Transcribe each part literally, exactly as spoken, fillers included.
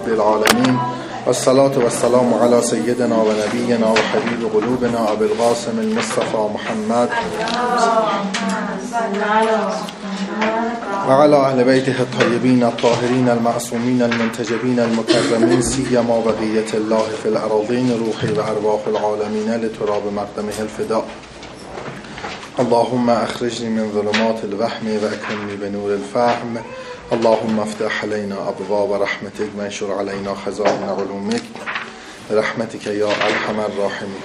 رب العالمين والصلاة والسلام على سيدنا ونبينا وحبيب قلوبنا أبي القاسم المصطفى محمد وعلى أهل بيته الطيبين الطاهرين المعصومين المنتجبين المكرمين سيما بقية الله في الأراضين روحي وأرواح العالمين لتراب مقدمه الفداء. اللهم أخرجني من ظلمات الوهم وأكرمني بنور الفهم. اللهم افتح علينا أبواب رحمتك وانشر علينا خزائن علومك برحمتك يا أرحم الراحمين.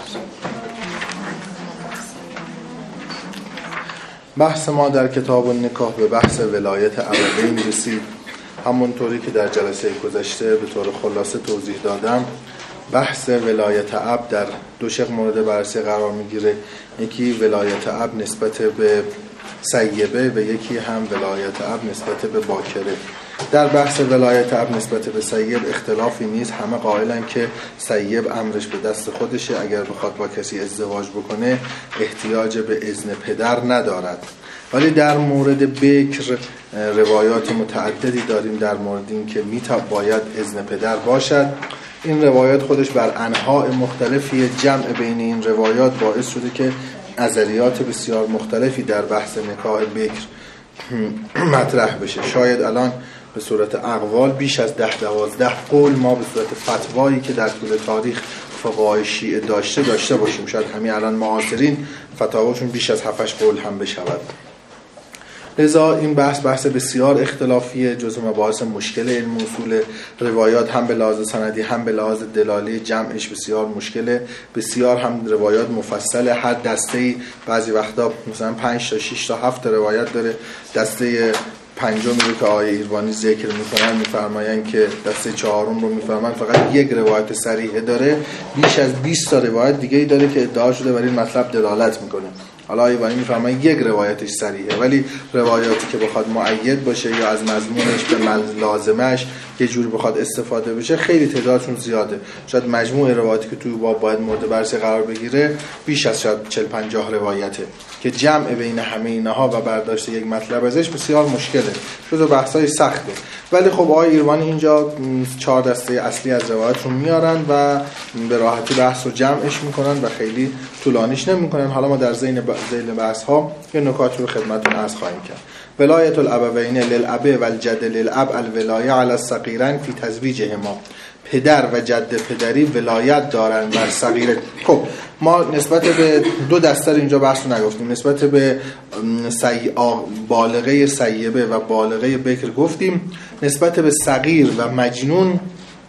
بحث ما در کتاب النکاح به بحث ولایت ابوین رسید. همونطوری که در جلسه گذشته به طور خلاصه توضیح دادم، بحث ولایت اب در دو شق مورد بررسی قرار میگیره. یکی ولایت اب نسبت به سیبه و یکی هم ولایت اب نسبت به باکره. در بحث ولایت اب نسبت به سیب اختلافی نیست، همه قائلن که سیب امرش به دست خودشه، اگر بخواد با کسی ازدواج بکنه احتیاج به اذن پدر ندارد. ولی در مورد بکر روایات متعددی داریم در مورد این که میتا باید اذن پدر باشد. این روایات خودش بر انواع مختلفی، جمع بین این روایات باعث شده که نظریات بسیار مختلفی در بحث نکاح بکر مطرح بشه. شاید الان به صورت اقوال بیش از ده دوازده قول ما به صورت فتوایی که در طول تاریخ فقهای شیعه داشته داشته باشیم. شاید همین الان معاصرین فتاواشون بیش از هفت قول هم بشود. لذا این بحث بحث بسیار اختلافیه، جزو مباحث مشکل علم اصول. روایات هم به لحاظ سندی هم به لحاظ دلالی جمعش بسیار مشکله، بسیار هم روایات مفصله. هر دسته‌ای بعضی وقتا مثلا پنج تا شش تا هفت روایت داره. دسته پنجم رو که آیه ایروانی ذکر میکنن میفرمایند که دسته چهارم رو میفرمایند فقط یک روایت صریحه داره، بیش از بیست تا روایت دیگه ای داره که ادعا شده بر این مطلب دلالت میکنه. حالا ایوانی میفرمایند یک روایتش صریحه، ولی روایاتی که بخواد مؤید باشه یا از مضمونش به لازمش یه جوری بخواد استفاده بشه خیلی تعدادشون زیاده. شاید مجموع روایاتی که توی باب باید مورد بررسی قرار بگیره بیش از شاید چهل پنجاه روایته که جمع بین همه اینها و برداشت یک مطلب ازش بسیار مشکله، جزو بحثای سخته. ولی خب آقای ایروانی اینجا چهار دسته اصلی از روایت رو میارن و به راحتی بحث رو جمعش میکنن و خیلی طولانیش نمیکنن. حالا ما در ذیل بحث ها یه نکات رو خدمتتون عرض خواهیم کرد. ولایت الابوین للاب و الجد للاب الولایه علی الصغیرین فی تزویجهما. پدر و جد پدری ولایت دارن بر صغیر. خب ما نسبت به دو دسته اینجا بحث رو نگفتیم. نسبت به سی... بالغه سیبه و بالغه بکر گفتیم. نسبت به صغیر و مجنون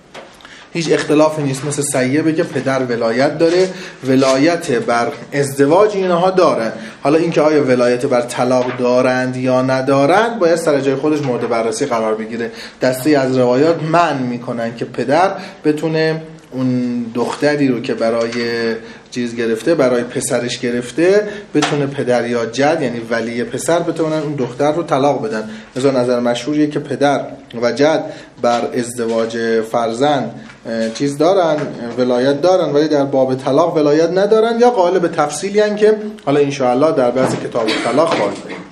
هیچ اختلافی نیست، مثل سیبه که پدر ولایت داره، ولایت بر ازدواج اینها دارن. حالا اینکه آیا ولایت بر طلاق دارند یا ندارند باید سر جای خودش مورد بررسی قرار بگیره. دسته از روایات منع میکنن که پدر بتونه اون دختری رو که برای چیز گرفته، برای پسرش گرفته، بتونه پدر یا جد یعنی ولی پسر بتونن اون دختر رو طلاق بدن. از نظر مشهوریه که پدر و جد بر ازدواج فرزند چیز دارن، ولایت دارن، ولی در باب طلاق ولایت ندارن، یا قائل به تفصیلی هن که حالا انشاءالله در بحث کتاب طلاق خواهیم دید.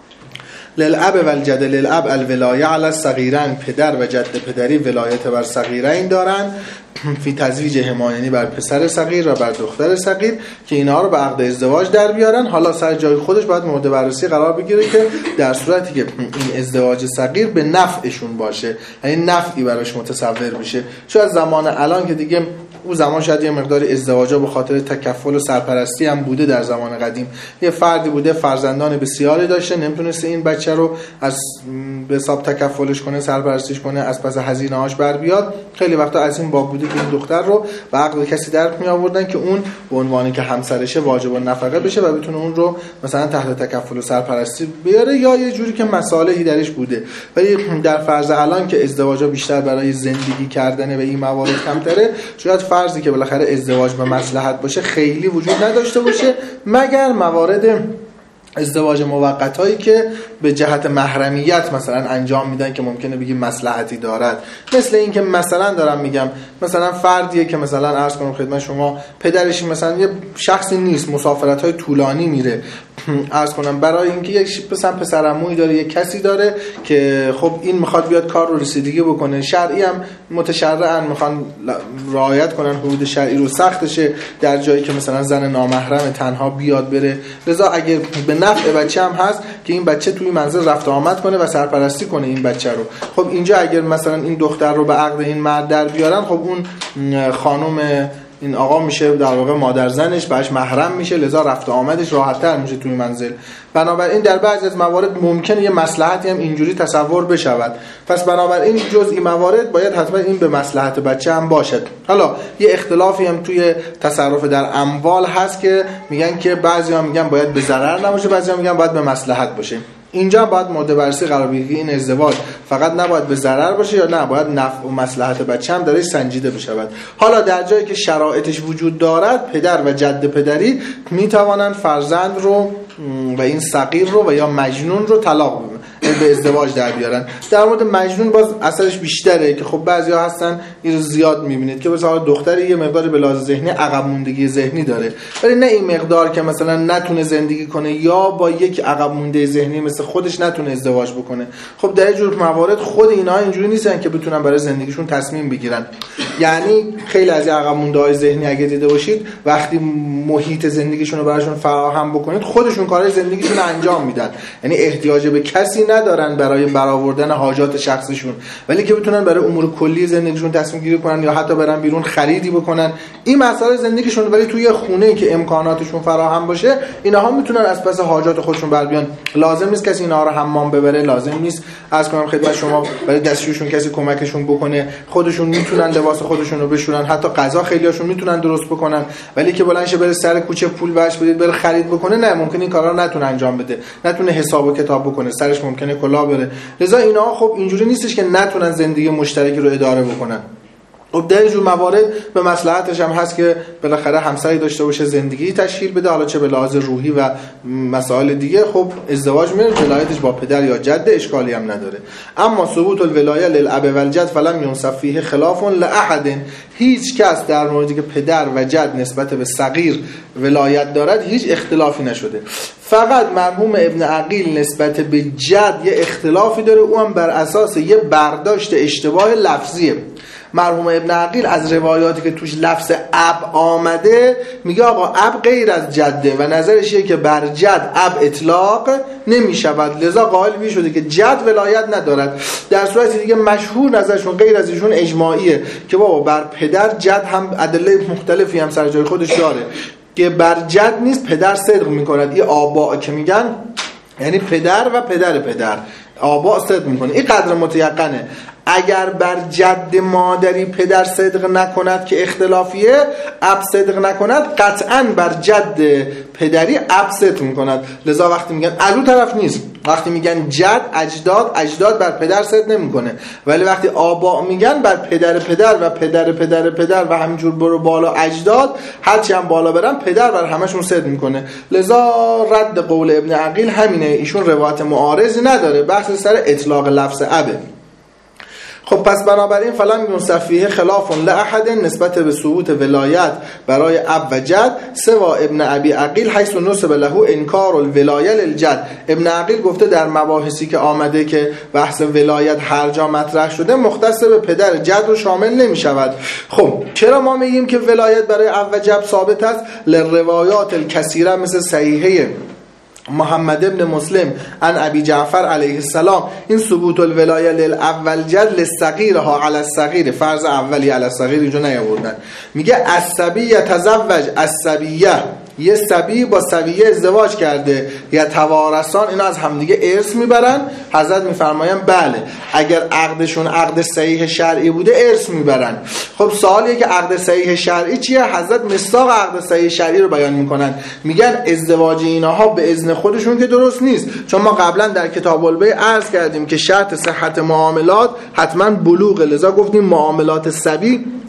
للاب و الجد للاب الولایه علی الصغیرین. پدر و جد پدری ولایت بر صغیرین دارن فی تزویجهما، یعنی بر پسر صغیر و بر دختر صغیر که اینها رو به عقد ازدواج در بیارن. حالا سر جای خودش باید مورد بررسی قرار بگیره که در صورتی که این ازدواج صغیر به نفعشون باشه، یعنی نفعی براش متصور بشه. شاید زمان الان که دیگه اون زمان شاید یه مقدار ازدواجا به خاطر تکفل و سرپرستی هم بوده. در زمان قدیم یه فردی بوده فرزندان بسیاری داشته، نمیتونسته این بچه رو از به حساب تکفلش کنه، سرپرستیش کنه، از پس هزینه‌هاش بر بیاد. خیلی وقتا از این باب بوده که این دختر رو به عقد کسی در می آوردن که اون به عنوانی که همسرشه واجب النفقه بشه و بتونه اون رو مثلا تحت تکفل و سرپرستی بیاره، یا یه جوری که مصالحی درش بوده. ولی در فرض الان که ازدواجا بیشتر برای زندگی کردن و این موارد کمتره، شاید فرضی که بالاخره ازدواج به مصلحت باشه خیلی وجود نداشته باشه، مگر موارد ازدواج موقت هایی که به جهت محرمیت مثلا انجام میدن که ممکنه بگیم مصلحتی دارد. مثل این که مثلا دارم میگم مثلا فردیه که مثلا عرض کنم خدمت شما پدرش مثلا یه شخصی نیست، مسافرت های طولانی میره، عرض کنم برای اینکه یک پسر پسرعمویی داره، یک کسی داره که خب این میخواد بیاد کار رو رسیدگی بکنه، شرعی هم متشرعن میخوان رعایت کنن حدود شرعی رو، سختشه در جایی که مثلا زن نامحرم تنها بیاد بره، لذا اگه به نفع بچه هم هست که این بچه توی منزل رفت آمد کنه و سرپرستی کنه این بچه رو. خب اینجا اگر مثلا این دختر رو به عقد این مرد در بیارن، خب اون خانم این آقا میشه در واقع مادر زنش، بهش محرم میشه، لذا رفت آمدش راحت‌تر میشه توی منزل. بنابراین در بعضی از موارد ممکنه یه مصلحتی هم اینجوری تصور بشود، پس بنابراین جزئی موارد باید حتما این به مصلحت بچه هم باشد. حالا یه اختلافی هم توی تصرف در اموال هست که میگن که بعضی‌ها میگن باید به ضرر نباشه، بعضی‌ها میگن باید به مصلحت باشه. اینجا باید مورد بررسی قرار بگیره این ازدواج فقط نباید به ضرر باشه یا نه باید نفع و مصلحت بچه هم درش سنجیده بشود. حالا در جایی که شرایطش وجود دارد، پدر و جد پدری میتوانند فرزند رو و این صغیر رو و یا مجنون رو طلاق به ازدواج در بیارن. در مورد مجنون باز اثرش بیشتره که خب بعضیا هستن این رو زیاد میبینید که مثلا دختری یه مقداری به لحاظ ذهنی عقب موندگی ذهنی داره، ولی نه این مقدار که مثلا نتونه زندگی کنه یا با یک عقب مونده ذهنی مثل خودش نتونه ازدواج بکنه. خب در جور موارد خود اینا اینجوری نیستن که بتونن برای زندگیشون تصمیم بگیرن. یعنی خیلی از عقب مونده های ذهنی اگه دیده باشید وقتی محیط زندگیشون رو براشون فراهم بکنید خودشون کارهای زندگیشون رو انجام میدن، یعنی احتیاج به کسی ندارن برای برآوردن حاجات شخصیشون، ولی که بتونن برای امور کلی زندگیشون تصمیم گیری کنن یا حتی برن بیرون خریدی بکنن این مسائل زندگیشون، ولی توی خونه‌ای که امکاناتشون فراهم باشه اینها میتونن از پس حاجات خودشون بر بیان. لازم نیست کسی اینا رو حمام ببره، لازم نیست از کنم خدمت شما برای دستشویشون کسی کمکشون بکنه، خودشون میتونن لباس خودشون رو بشورن، حتی غذا خیلیاشون میتونن درست بکنن، ولی که بلند شه بره سر کوچه پول بهش بدید بره خرید بکنه نه، ممکنه این کارا رو نتونه انجام بده، نتونه حساب و کتاب بکنه، سرش ممکنه کلا بره. لذا اینا خب اینجوری نیستش که نتونن زندگی مشترکی رو اداره بکنن. خب در اینجور موارد به مصلحتش هم هست که بالاخره همسری داشته باشه، زندگی تشکیل بده، حالا چه به لحاظ روحی و مسائل دیگه. خب ازدواج میره ولایتش با پدر یا جد اشکالی هم نداره. اما ثبوت الولایه للاب والجد فلم ينصف فیه خلاف لاحد، هیچ کس در موردی که پدر و جد نسبت به صغیر ولایت دارد هیچ اختلافی نشده. فقط مرحوم ابن عقیل نسبت به جد یه اختلافی داره، او هم بر اساس یه برداشت اشتباه لفظیه. مرحوم ابن عقیل از روایاتی که توش لفظ اب آمده میگه آقا اب غیر از جده و نظرش اینه که بر جد اب اطلاق نمی شود، لذا قائل بی شده که جد ولایت ندارد. در صورتی دیگه مشهور نظرشون غیر از ایشون اجماعیه که بابا بر پدر جد هم ادله مختلفی هم سر جای خودش داره که بر جد نیست، پدر صدق میکند. این آبا که میگن یعنی پدر و پدر پدر، آبا صدق میکنه، این قدر متیقنه. اگر بر جد مادری پدر صدق نکند که اختلافیه، اب صدق نکند قطعا بر جد پدری اب صدق میکند. لذا وقتی میگن از اون طرف نیست، وقتی میگن جد اجداد، اجداد بر پدر صدق نمیکنه، ولی وقتی آبا میگن بر پدر پدر و پدر پدر پدر و همینجور برو بالا اجداد، هرچی هم بالا برن پدر بر همشون صدق میکنه. لذا رد قول ابن عقیل همینه، ایشون روایت معارضی نداره، بحث سر اطلاق لفظ ابه. خب پس بنابراین فلم ينصف فیه خلاف لاحد نسبت به ثبوت ولایت برای اب و جد سوا ابن ابی عقیل حیث نسب له انکار الولایه للجد. ابن عقیل گفته در مباحثی که آمده که بحث ولایت هر جا مطرح شده مختص به پدر جد رو شامل نمی شود. خب چرا ما میگیم که ولایت برای اب و جد ثابت است؟ لروایات الکثیره مثل صحیحه محمد ابن مسلم عن ابی جعفر علیه السلام این ثبوت الولایه للاول جد للصغیرها علی الصغیر، فرض اولی علی الصغیر اینجا نیاوردن. میگه الصبی یتزوج الصبیه، یه صبی با صبیه ازدواج کرده، یا توارثان اینا از همدیگه ارث میبرن. حضرت میفرماین بله اگر عقدشون عقد صحیح شرعی بوده ارث میبرن. خب سوالیه که عقد صحیح شرعی چیه؟ حضرت مصداق عقد صحیح شرعی رو بیان میکنن، میگن ازدواج اینها به اذن خودشون که درست نیست، چون ما قبلا در کتاب البیع عرض کردیم که شرط صحت معاملات حتما بلوغ، لذا گفتیم معاملات صبی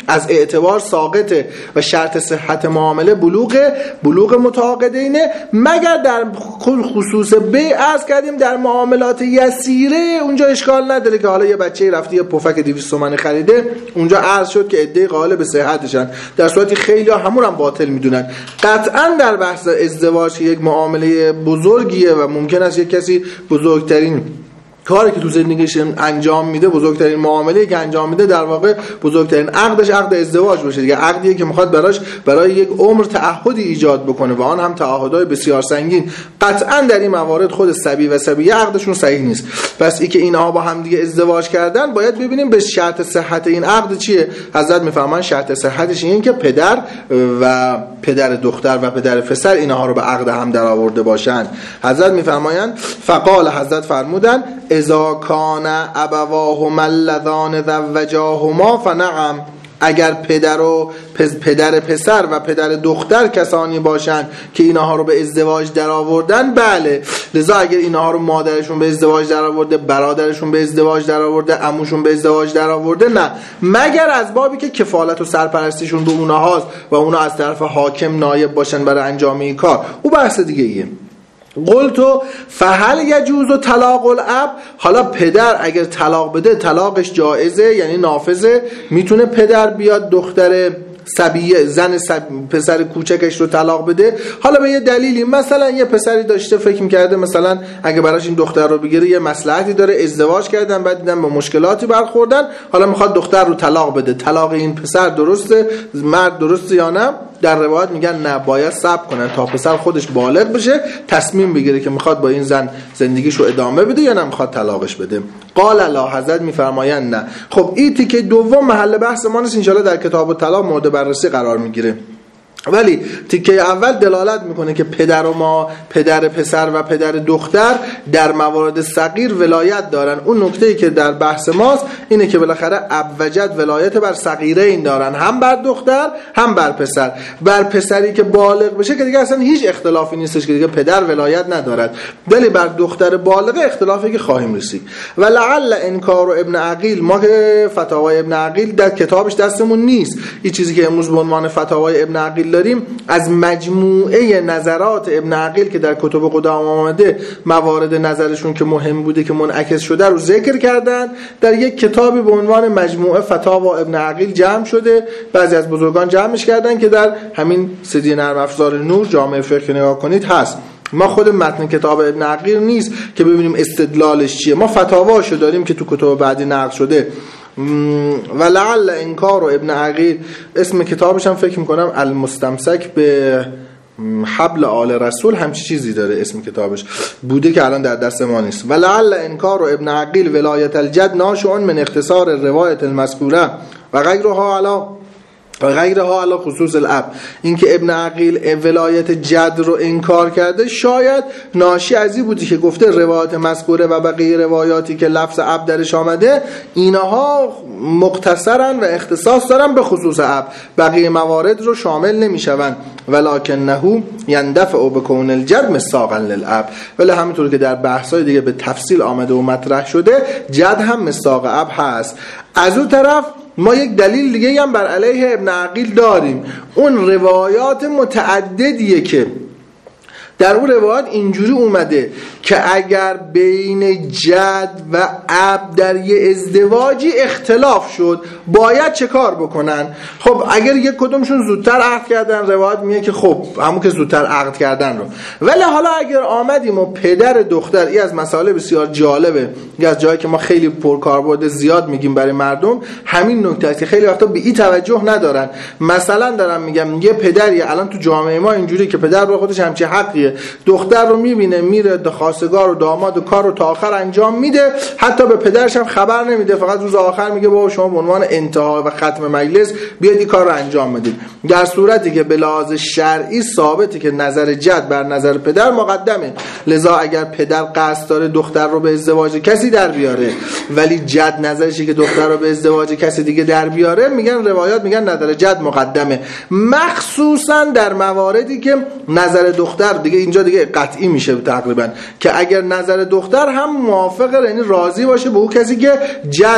از اعتبار ساقطه و شرط صحت معامله بلوغ بلوغ متعاقدینه، مگر در خصوص بیع عرض کردیم در معاملات یسیره اونجا اشکال نداره که حالا یه بچه رفته یه پفک دویست تومانی خریده، اونجا عرض شد که ادعای قائل به صحتشن، در صورتی خیلی ها همون هم باطل میدونن. قطعا در بحث ازدواج یک معامله بزرگیه و ممکن است یک کسی بزرگترین کاری که تو زندگیش انجام میده، بزرگترین معامله‌ای که انجام میده در واقع بزرگترین عقدش عقد ازدواج باشه دیگه، عقدیه که میخواد براش برای یک عمر تعهدی ایجاد بکنه و آن هم تعهدهای بسیار سنگین. قطعا در این موارد خود صبی و صبیه عقدشون صحیح نیست. پس ای که اینها با هم دیگه ازدواج کردن باید ببینیم به شرط صحت این عقد چیه. حضرت میفرمان شرط صحتش اینه که پدر و پدر دختر و پدر پسر اینها رو به عقد هم در آورده باشن. حضرت میفرمایند فقال، حضرت فرمودن اذا کان ابواهما اللذان زوجاهما فنعم، اگر پدر و پدر پسر و پدر دختر کسانی باشن که اینها رو به ازدواج در آوردن، بله. لذا اگر اینها رو مادرشون به ازدواج در آورده، برادرشون به ازدواج در آورده، عموشون به ازدواج در آورده، نه، مگر از بابی که کفالت و سرپرستیشون به اونهاست و اونا از طرف حاکم نایب باشن برای انجام این کار، او بحث دیگه ایه. قلتو فهل یجوز طلاق الاب، حالا پدر اگر طلاق بده طلاقش جایزه یعنی نافذه، میتونه پدر بیاد دختر صبیه زن سب... پسر کوچکش رو طلاق بده. حالا به یه دلیلی، مثلا یه پسری داشته فکر می‌کرده مثلا اگه براش این دختر رو بگیره یه مصلحتی داره، ازدواج کردن بعد دیدن با مشکلاتی برخوردن، حالا میخواد دختر رو طلاق بده. طلاق این پسر درسته؟ مرد درسته یا نه؟ در روایت میگن نه، باید صبر کنن تا پسر خودش بالغ بشه تصمیم بگیره که میخواد با این زن زندگیشو ادامه بده یا نه میخواد طلاقش بده. قال لا، حضرت میفرمایند نه. خب این تیکه دوم محل بحث ما نیست، ان شاءالله در کتاب الطلاق مورد بررسی قرار میگیره. ولی تیکه اول دلالت میکنه که پدر و ما پدر پسر و پدر دختر در موارد صغیر ولایت دارن. اون نکته‌ای که در بحث ماست اینه که بالاخره اب و جد ولایت بر صغیرین دارن، هم بر دختر هم بر پسر. بر پسری که بالغ بشه که دیگه اصلا هیچ اختلافی نیستش که دیگه پدر ولایت ندارد، ولی بر دختر بالغ اختلافی که خواهیم رسید. ولعل انکار ابن عقیل، ما که فتاوای ابن عقیل در کتابش دستمون نیست، این چیزی که امروز به عنوان فتاوای ابن عقیل داریم از مجموعه نظرات ابن عقیل که در کتب قدام آمده، موارد نظرشون که مهم بوده که منعکس شده رو ذکر کردن، در یک کتابی به عنوان مجموعه فتاوا ابن عقیل جمع شده. بعضی از بزرگان جمعش کردن که در همین سیدی نرم افزار نور جامعه فقه نگاه کنید هست. ما خود متن کتاب ابن عقیل نیست که ببینیم استدلالش چیه، ما فتاواشو داریم که تو کتب بعدی نقل شده. ولعل انکار و ابن عقیل، اسم کتابش هم فکر میکنم المستمسک به حبل آل رسول همچی چیزی داره اسم کتابش بوده که الان در دست ما نیست. ولعل انکار و ابن عقیل ولایت الجد ناشئ من اختصار روایت المذکوره و غیرها علی و غیرها علی خصوص الاب. اینکه ابن عقیل ولایت جد رو انکار کرده شاید ناشی از این بودی که گفته روایت مذکوره و بقیه روایاتی که لفظ اب درش آمده اینها مختصرن و اختصاص دارن به خصوص اب، بقیه موارد رو شامل نمیشون. ولکنه یندفع بکون الجد مصداقا للاب، ولی همونطور که در بحث‌های دیگه به تفصیل آمده و مطرح شده جد هم مصداق اب هست. از اون طرف ما یک دلیل دیگه هم بر علیه ابن عقیل داریم، اون روایات متعددیه که در اون روایات اینجوری اومده که اگر بین جد و اب در یه ازدواجی اختلاف شد باید چه کار بکنن. خب اگر یک کدومشون زودتر عقد کردن روایت میگه که خب همون که زودتر عقد کردن رو، ولی حالا اگر آمدیم و پدر دختر، این از مسائل بسیار جالبه، این از جایی که ما خیلی پرکاربرد زیاد میگیم برای مردم، همین نکته است که خیلی وقتا به این توجه ندارن. مثلا دارم میگم یه پدری الان تو جامعه ما اینجوری که پدر رو خودش همچین حقیه، دختر رو میبینه میره خواستگار و داماد و کار رو تا آخر انجام میده، حتی به پدرش هم خبر نمیده، فقط روز آخر میگه بابا شما به عنوان انتها و ختم مجلس بیاید این کار رو انجام بدید، در صورتی که به لحاظ شرعی ثابته که نظر جد بر نظر پدر مقدمه. لذا اگر پدر قصد داره دختر رو به ازدواج کسی در بیاره ولی جد نظرشه که دختر رو به ازدواج کسی دیگه در بیاره، میگن روایات میگن نظر جد مقدمه، مخصوصا در مواردی که نظر دختر دیگه اینجا دیگه قطعی میشه تقریبا که اگر نظر دختر هم موافقه یعنی راضی باشه به اون کسی که جد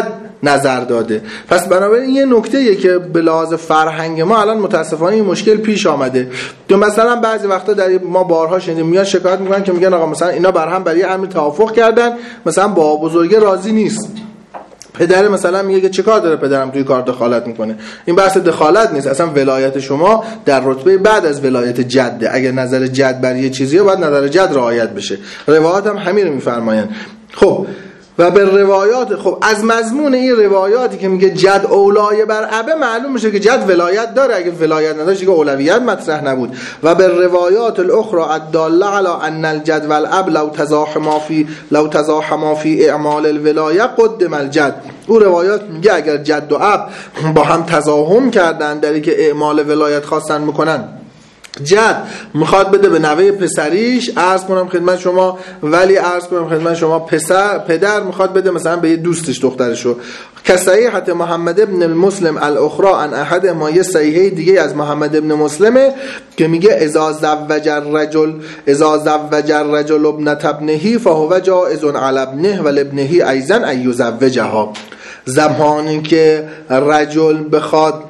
نظر داده. پس بنابراین یه نکته‌ایه که به لحاظ فرهنگ ما الان متاسفانه این مشکل پیش آمده. تو مثلا بعضی وقتا در ما بارها شنیدیم میاد شکایت میکنن که میگن آقا مثلا اینا بر هم برای امر توافق کردن، مثلا با بزرگه راضی نیست. پدر مثلا میگه که چه کار داره پدرم توی کار دخالت میکنه. این بحث دخالت نیست، اصلا ولایت شما در رتبه بعد از ولایت جده. اگر نظر جد بر یه چیزیه باید نظر جد رعایت بشه. روایات هم همین رو میفرمایند. خب و به روایات، خب از مضمون این روایاتی که میگه جد اولای بر ابه معلوم میشه که جد ولایت داره. اگه ولایت نداشت دیگه اولویت مطرح نبود. و به روایات الاخرى الداله علی ان الجد والاب لو تزاحما فی لو تزاحما فی اعمال الولایه قدم الجد. او روایات میگه اگر جد و اب با هم تزاحم کردن در اینکه اعمال ولایت خواستن میکنن، جد میخواد بده به نوه پسریش، عرض کنم خدمت شما، ولی عرض کنم خدمت شما پسر پدر میخواد بده مثلا به یه دوستش دخترشو. کصحیحت محمد ابن المسلم الاخرى ان احد ما، یه صحیحه دیگه از محمد ابن مسلمه که میگه اذا زوج الرجل اذا زوج الرجل ابنه ابنه فهو جائز علی ابنه ولابنه ایضا ان یزوجها. زمانی که رجل بخواد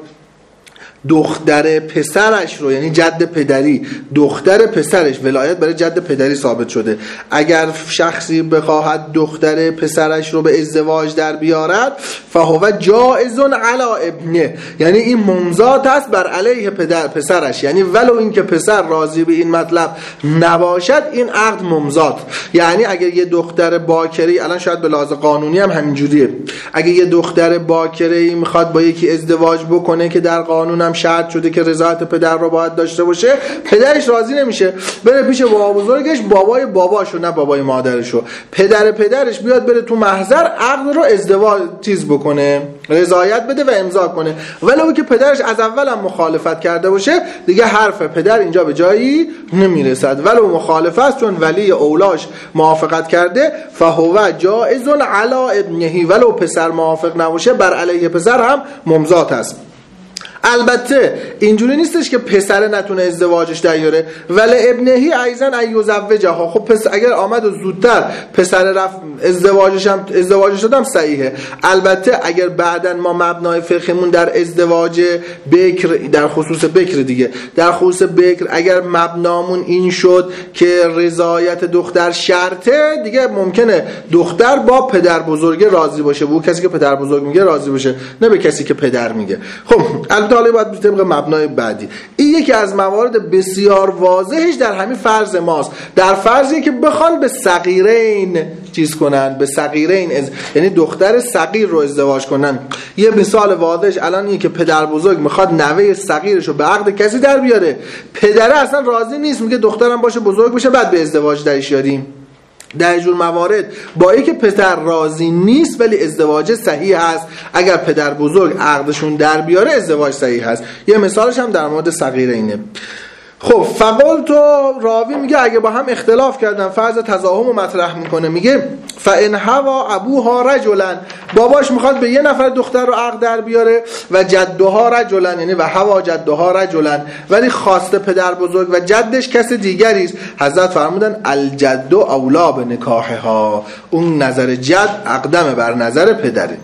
دختر پسرش رو، یعنی جد پدری، دختر پسرش، ولایت برای جد پدری ثابت شده، اگر شخصی بخواهد دختر پسرش رو به ازدواج در بیارد فهو جائز علی ابنه، یعنی این ممزات است بر علیه پدر پسرش. یعنی ولو این که پسر راضی به این مطلب نباشد این عقد ممزات. یعنی اگر یه دختر باکری، الان شاید به لحاظ قانونی هم همینجوریه، اگه یه دختر باکری میخواد با یکی ازدواج بکنه که در قانون هم شرط شده که رضایت پدر رو باید داشته باشه، پدرش راضی نمیشه، بره پیش بابا بزرگش، بابای باباشو نه بابای مادرشو، پدر پدرش بیاد بره تو محضر عقد رو ازدواج چیز بکنه، رضایت بده و امضا کنه. ولو که پدرش از اول هم مخالفت کرده باشه دیگه حرف پدر اینجا به جایی نمیرسد. ولو مخالف است چون ولی اولاش موافقت کرده فهو جائز علی ابنه، ولو پسر موافق نباشه بر علیه پسر هم ممزات است. البته اینجوری نیستش که پسر نتونه ازدواجش دیاره، ولی ابنهی ایضا ایزوجها. خب پس اگر آمد و زودتر پسر رفت ازدواجش هم ازدواجش دادم صحیحه. البته اگر بعدن ما مبنای فقهمون در ازدواج بکر، در خصوص بکر دیگه، در خصوص بکر اگر مبنامون این شد که رضایت دختر شرطه، دیگه ممکنه دختر با پدر بزرگ راضی باشه، و کسی که پدر بزرگ میگه راضی باشه، نه به کسی که پدر میگه. خب حالا باید طبق مبنای بعدی. این یکی از موارد بسیار واضحش در همین فرض ماست، در فرضی که بخوان به صغیرین چیز کنن، به صغیرین از... یعنی دختر صغیر رو ازدواج کنن. یه مثال واضحش الان اینه که پدر بزرگ میخواد نوه صغیرش رو به عقد کسی در بیاره، پدره اصلا راضی نیست، میگه دخترم باشه بزرگ بشه بعد به ازدواج درش یاریم. در جور موارد با اینکه پسر راضی نیست ولی ازدواج صحیح هست، اگر پدر بزرگ عقدشون در بیاره ازدواج صحیح هست. یه مثالش هم در مورد صغیرینه. خب فقال تو راوی میگه اگه با هم اختلاف کردن، فرض تزاحم رو مطرح میکنه، میگه فان هوا ابوها رجلا، باباش میخواد به یه نفر دختر رو عقد در بیاره، و جدها رجلا، یعنی و هوا جدها رجلا، ولی خواسته پدر بزرگ و جدش کس دیگری است. حضرت فرمودن الجد اولا به نکاحها، اون نظر جد اقدم بر نظر پدره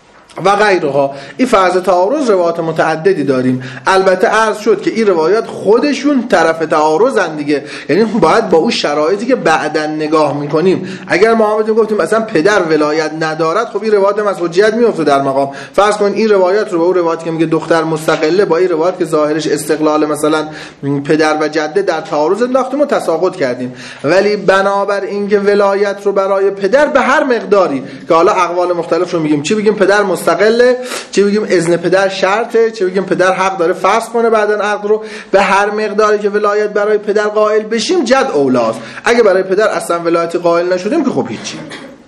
و غیرها. این فرض تعارض روایات متعددی داریم. البته عرض شد که این روایات خودشون طرف تعارضن دیگه، یعنی باید با اون شرایطی که بعدن نگاه میکنیم. اگر ما آمدیم گفتیم مثلا پدر ولایت ندارد، خب این روایات هم از حجیت میفته در مقام. فرض کن این روایات رو با اون روایت که میگه دختر مستقله، با این روایت که ظاهرش استقلال مثلا پدر و جده در تعارض انداختیم و تساقط کردیم. ولی بنابر اینکه ولایت رو برای پدر به هر مقداری که حالا اقوال مختلف رو میگیم، چی بگیم پدر مستقله، چه بگیم اذن پدر شرطه، چه بگیم پدر حق داره فسخ کنه بعدن عقد رو، به هر مقداری که ولایت برای پدر قائل بشیم جد اولاست. اگه برای پدر اصلا ولایت قائل نشدیم که خب هیچی.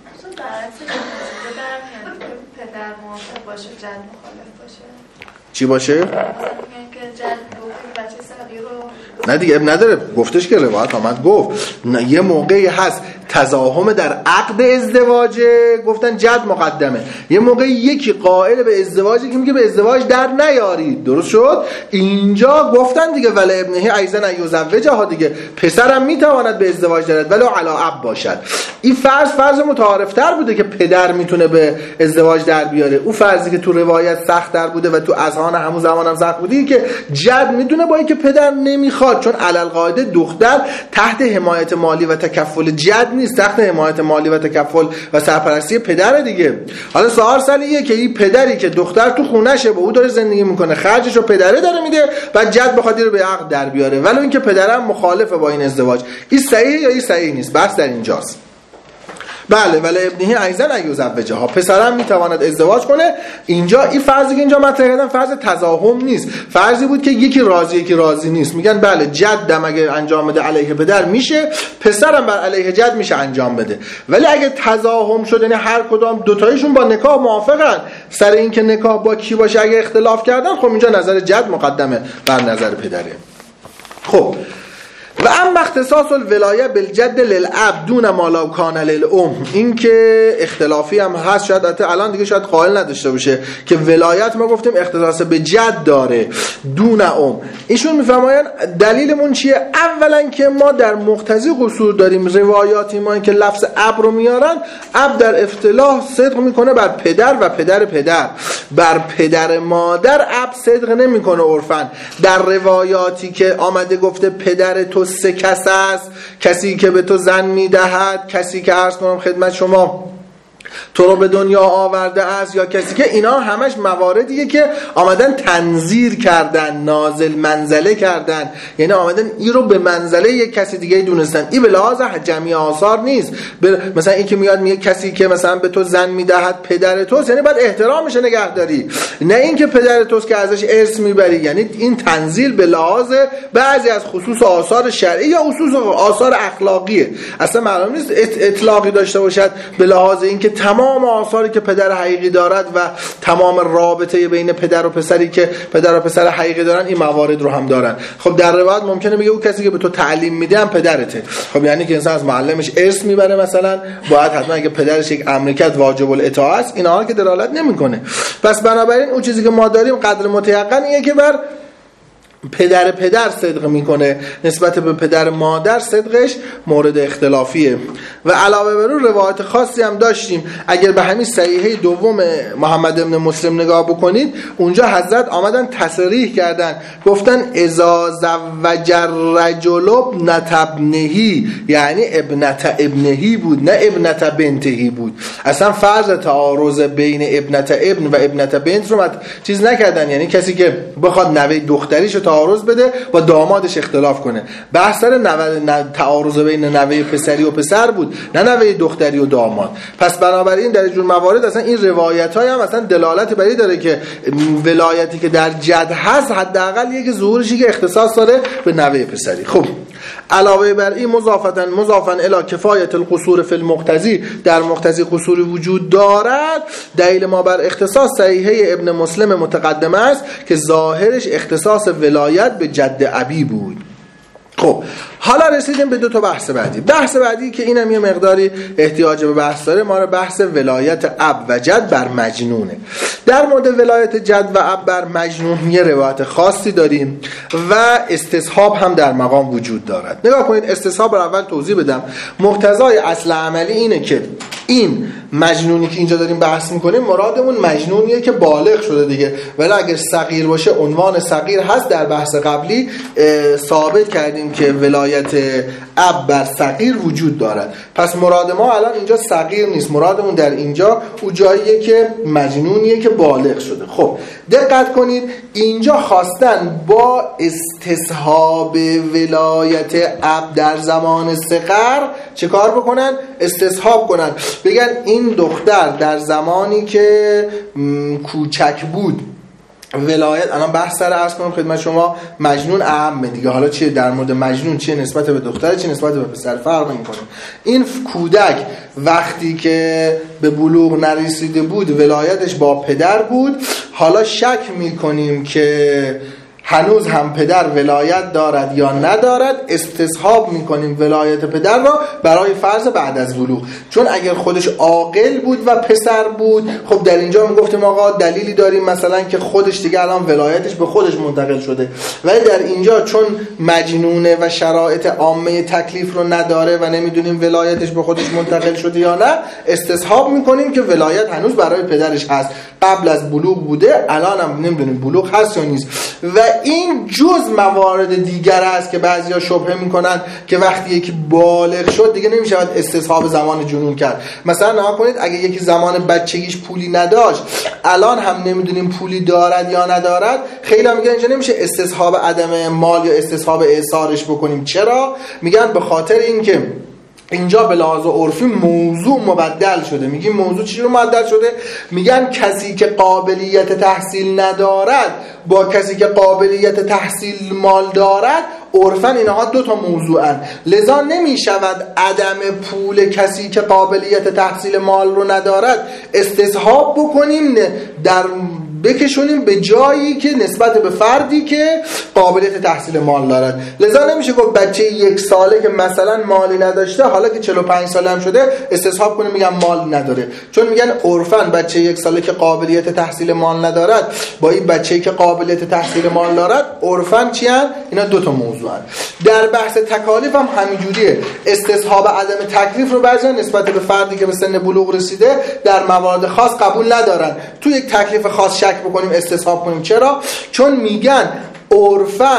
پدر موافق باشه جد مخالف باشه. چی باشه؟ میگن که جد بچه صغیر رو نه دیگه اب نداره، گفتش که روایت آمد گفت نه، یه موقعی هست تزاحم در عقد ازدواجه گفتن جد مقدمه. یه موقع یکی قائل به ازدواجه که میگه به ازدواج در نیارید، درست شد؟ اینجا گفتن دیگه ولی ابنه ایزن ایزوجه ها دیگه، پسرم میتواند به ازدواج درد ولی علی اب باشد. این فرض فرض متعارفتر بوده که پدر میتونه به ازدواج در بیاره. اون فرضی که تو روایت سخت در بوده و تو اذهان همون زمان هم سخت بوده که جد میدونه با اینکه پدر نمیخواد، چون علل قاعده دختر تحت حمایت مالی و تکفل جد نیست، تحت حمایت مالی و تکفل و سرپرستی پدر دیگه. حالا سوال سلیه که این پدری که دختر تو خونه‌شه با او داره زندگی میکنه، خرجشو پدره داره میده، بعد جد بخواد رو به عقد در بیاره ولی اینکه پدرم مخالفه با این ازدواج. این صحیح یا این صحیح نیست؟ بس در اینجاست. بله ولی ابنه ایزن ایزوجه ها، پسرم میتواند ازدواج کنه. اینجا این فرضی که اینجا مطرح کردن فرض تزاحم نیست، فرضی بود که یکی راضی یکی راضی نیست. میگن بله جدم اگه انجام بده علیه پدر میشه، پسرم بر علیه جد میشه انجام بده. ولی اگه تزاحم شد یعنی هر کدام دو تایشون با نکاح موافقن سر این که نکاح با کی باشه، اگه اختلاف کردن خب اینجا نظر جد مقدمه بر نظر پدره. خب و اما اختصاص الولایه بالجد للاب دون ما لو کان للام، این که اختلافی هم هست، شاید الان دیگه شاید قائل نداشته باشه که ولایت ما گفتیم اختصاص به جد داره دون ام. ایشون میفرمایند دلیلمون چیه؟ اولا که ما در مقتضی قصور داریم روایاتی ما این که لفظ اب رو میارن، اب در افتلاح صدق میکنه بر پدر و پدر پدر، بر پدر مادر اب صدق نمیکنه عرفن. در روایاتی که آمده گفته پدر تو سه کس است، کسی که به تو زن میدهد، کسی که عرض کنم خدمت شما تو رو به دنیا آورده است، یا کسی که، اینا همش مواردیه که آمدن تنزیر کردن، نازل منزله کردن، یعنی آمدن این رو به منزله یک کسی دیگه دونستن. این به لحاظ جمعی آثار نیست. مثلا این که میاد میگه کسی که مثلا به تو زن میدهد پدر توست، یعنی باید احترامش نگهداری، نه این که پدر توست که ازش ارث میبری. یعنی این تنزیل به لحاظ بعضی از خصوص آثار شرعی یا خصوص آثار اخلاقیه، اصلا معلوم نیست اطلاقی داشته باشد به لحاظ اینکه تمام آثاری که پدر حقیقی دارد و تمام رابطه بین پدر و پسری که پدر و پسر حقیقی دارن این موارد رو هم دارن. خب در روایت ممکنه میگه او کسی که به تو تعلیم میده هم پدرته. خب یعنی که انسان از معلمش ارث میبره، مثلا باید حتما اگه پدرش یک امر کرد واجب الاطاعه است، اینا که دلالت نمیکنه. پس بنابراین اون چیزی که ما داریم قدر متیقن اینه که بر پدر پدر صدق میکنه، نسبت به پدر مادر صدقش مورد اختلافیه. و علاوه بر اون روایت خاصی هم داشتیم، اگر به همین صحیحه دوم محمد ابن مسلم نگاه بکنید، اونجا حضرت آمدن تصریح کردن، گفتن اذا زوج الرجل ابنت ابنهی، یعنی ابنت ابنهی بود، نه ابنت بنتهی بود. اصلا فرض تعارض بین ابنت ابن و ابنت بنت رو چیز نکردن، یعنی کسی که بخواد نوه دختریش تعارض بده و دامادش اختلاف کنه. بحث سر نوه تعارض بین نوه پسری و پسر بود، نه نوه دختری و داماد. پس بنابراین در جور موارد اصلا این روایت های هم اصلا دلالت بر این داره که ولایتی که در جد هست حداقل یک ظهورشی که اختصاص داره به نوه پسری. خب علاوه بر این مضافتا مضافا الی کفایت القصور فی المقتضی، در مقتضی قصوری وجود دارد. دلیل ما بر اختصاص صحیحه ابن مسلم متقدم است که ظاهرش اختصاص ولایت به جد ابی بود. خب حالا رسیدیم به دو تا بحث بعدی. بحث بعدی که اینم یه مقداری احتیاج به بحث داره، ما رو بحث ولایت اب و جد بر مجنونه. در مورد ولایت جد و اب بر مجنون یه روایت خاصی داریم و استصحاب هم در مقام وجود دارد. نگاه کنید، استصحاب رو اول توضیح بدم. مقتضای اصل عملی اینه که این مجنونی که اینجا داریم بحث میکنیم مرادمون مجنونیه که بالغ شده دیگه، ولی اگر صغیر باشه عنوان صغیر هست. در بحث قبلی ثابت کردیم که ولایت اب بر صغیر وجود دارد. پس مراد ما الان اینجا صغیر نیست، مرادمون در اینجا اون جاییه که مجنونیه که بالغ شده. خب دقت کنید، اینجا خواستن با استصحاب ولایت اب در زمان صغر چه کار بکنن؟ استصحاب کنن، بگن این دختر در زمانی که کوچک بود ولایت، الان بحث سر عرض کنم خدمت شما مجنون اعم دیگه، حالا چیه در مورد مجنون چیه نسبت به دختر چیه نسبت به پسر فرق نمیکنه. این کودک وقتی که به بلوغ نرسیده بود ولایتش با پدر بود. حالا شک میکنیم که هنوز هم پدر ولایت دارد یا ندارد، استصحاب میکنیم ولایت پدر را برای فرض بعد از بلوغ. چون اگر خودش عاقل بود و پسر بود، خب در اینجا میگفتیم آقا دلیلی داریم مثلا که خودش دیگه الان ولایتش به خودش منتقل شده، ولی در اینجا چون مجنونه و شرایط عامه تکلیف رو نداره و نمیدونیم ولایتش به خودش منتقل شده یا نه، استصحاب میکنیم که ولایت هنوز برای پدرش هست، قبل از بلوغ بوده، الان هم نمیدونیم بلوغ هست یا نیست. و این جز موارد دیگر است که بعضیا شبهه میکنن که وقتی یکی بالغ شد دیگه نمیشود استصحاب زمان جنون کرد. مثلا نها کنید اگه یکی زمان بچگیش پولی نداشت، الان هم نمیدونیم پولی دارد یا ندارد، خیلی هم میگن اینجا نمیشه استصحاب عدم مال یا استصحاب اعصارش بکنیم. چرا؟ میگن به خاطر اینکه اینجا به لحاظ عرفی موضوع مبدل شده. میگیم موضوع چی رو مبدل شده؟ میگن کسی که قابلیت تحصیل ندارد با کسی که قابلیت تحصیل مال دارد، عرفاً اینها دو تا موضوعن، لذا نمیشود عدم پول کسی که قابلیت تحصیل مال رو ندارد استصحاب بکنیم در بکشونیم به جایی که نسبت به فردی که قابلیت تحصیل مال دارد. لذا نمیشه گفت بچه یک ساله که مثلا مالی نداشته حالا که چهل و پنج ساله هم شده استصحاب کنیم میگن مال نداره، چون میگن عرفاً بچه یک ساله که قابلیت تحصیل مال ندارد با این بچه‌ای که قابلیت تحصیل مال دارد عرفاً چی ان؟ اینا دو تا موضوع ان. در بحث تکالیف هم همینجوریه. استصحاب عدم تکلیف رو بعضی نسبت به فردی که به سن بلوغ رسیده در موارد خاص قبول ندارن. تو یک تکلیف خاص شک بکنیم استصحاب کنیم. چرا؟ چون میگن عرفاً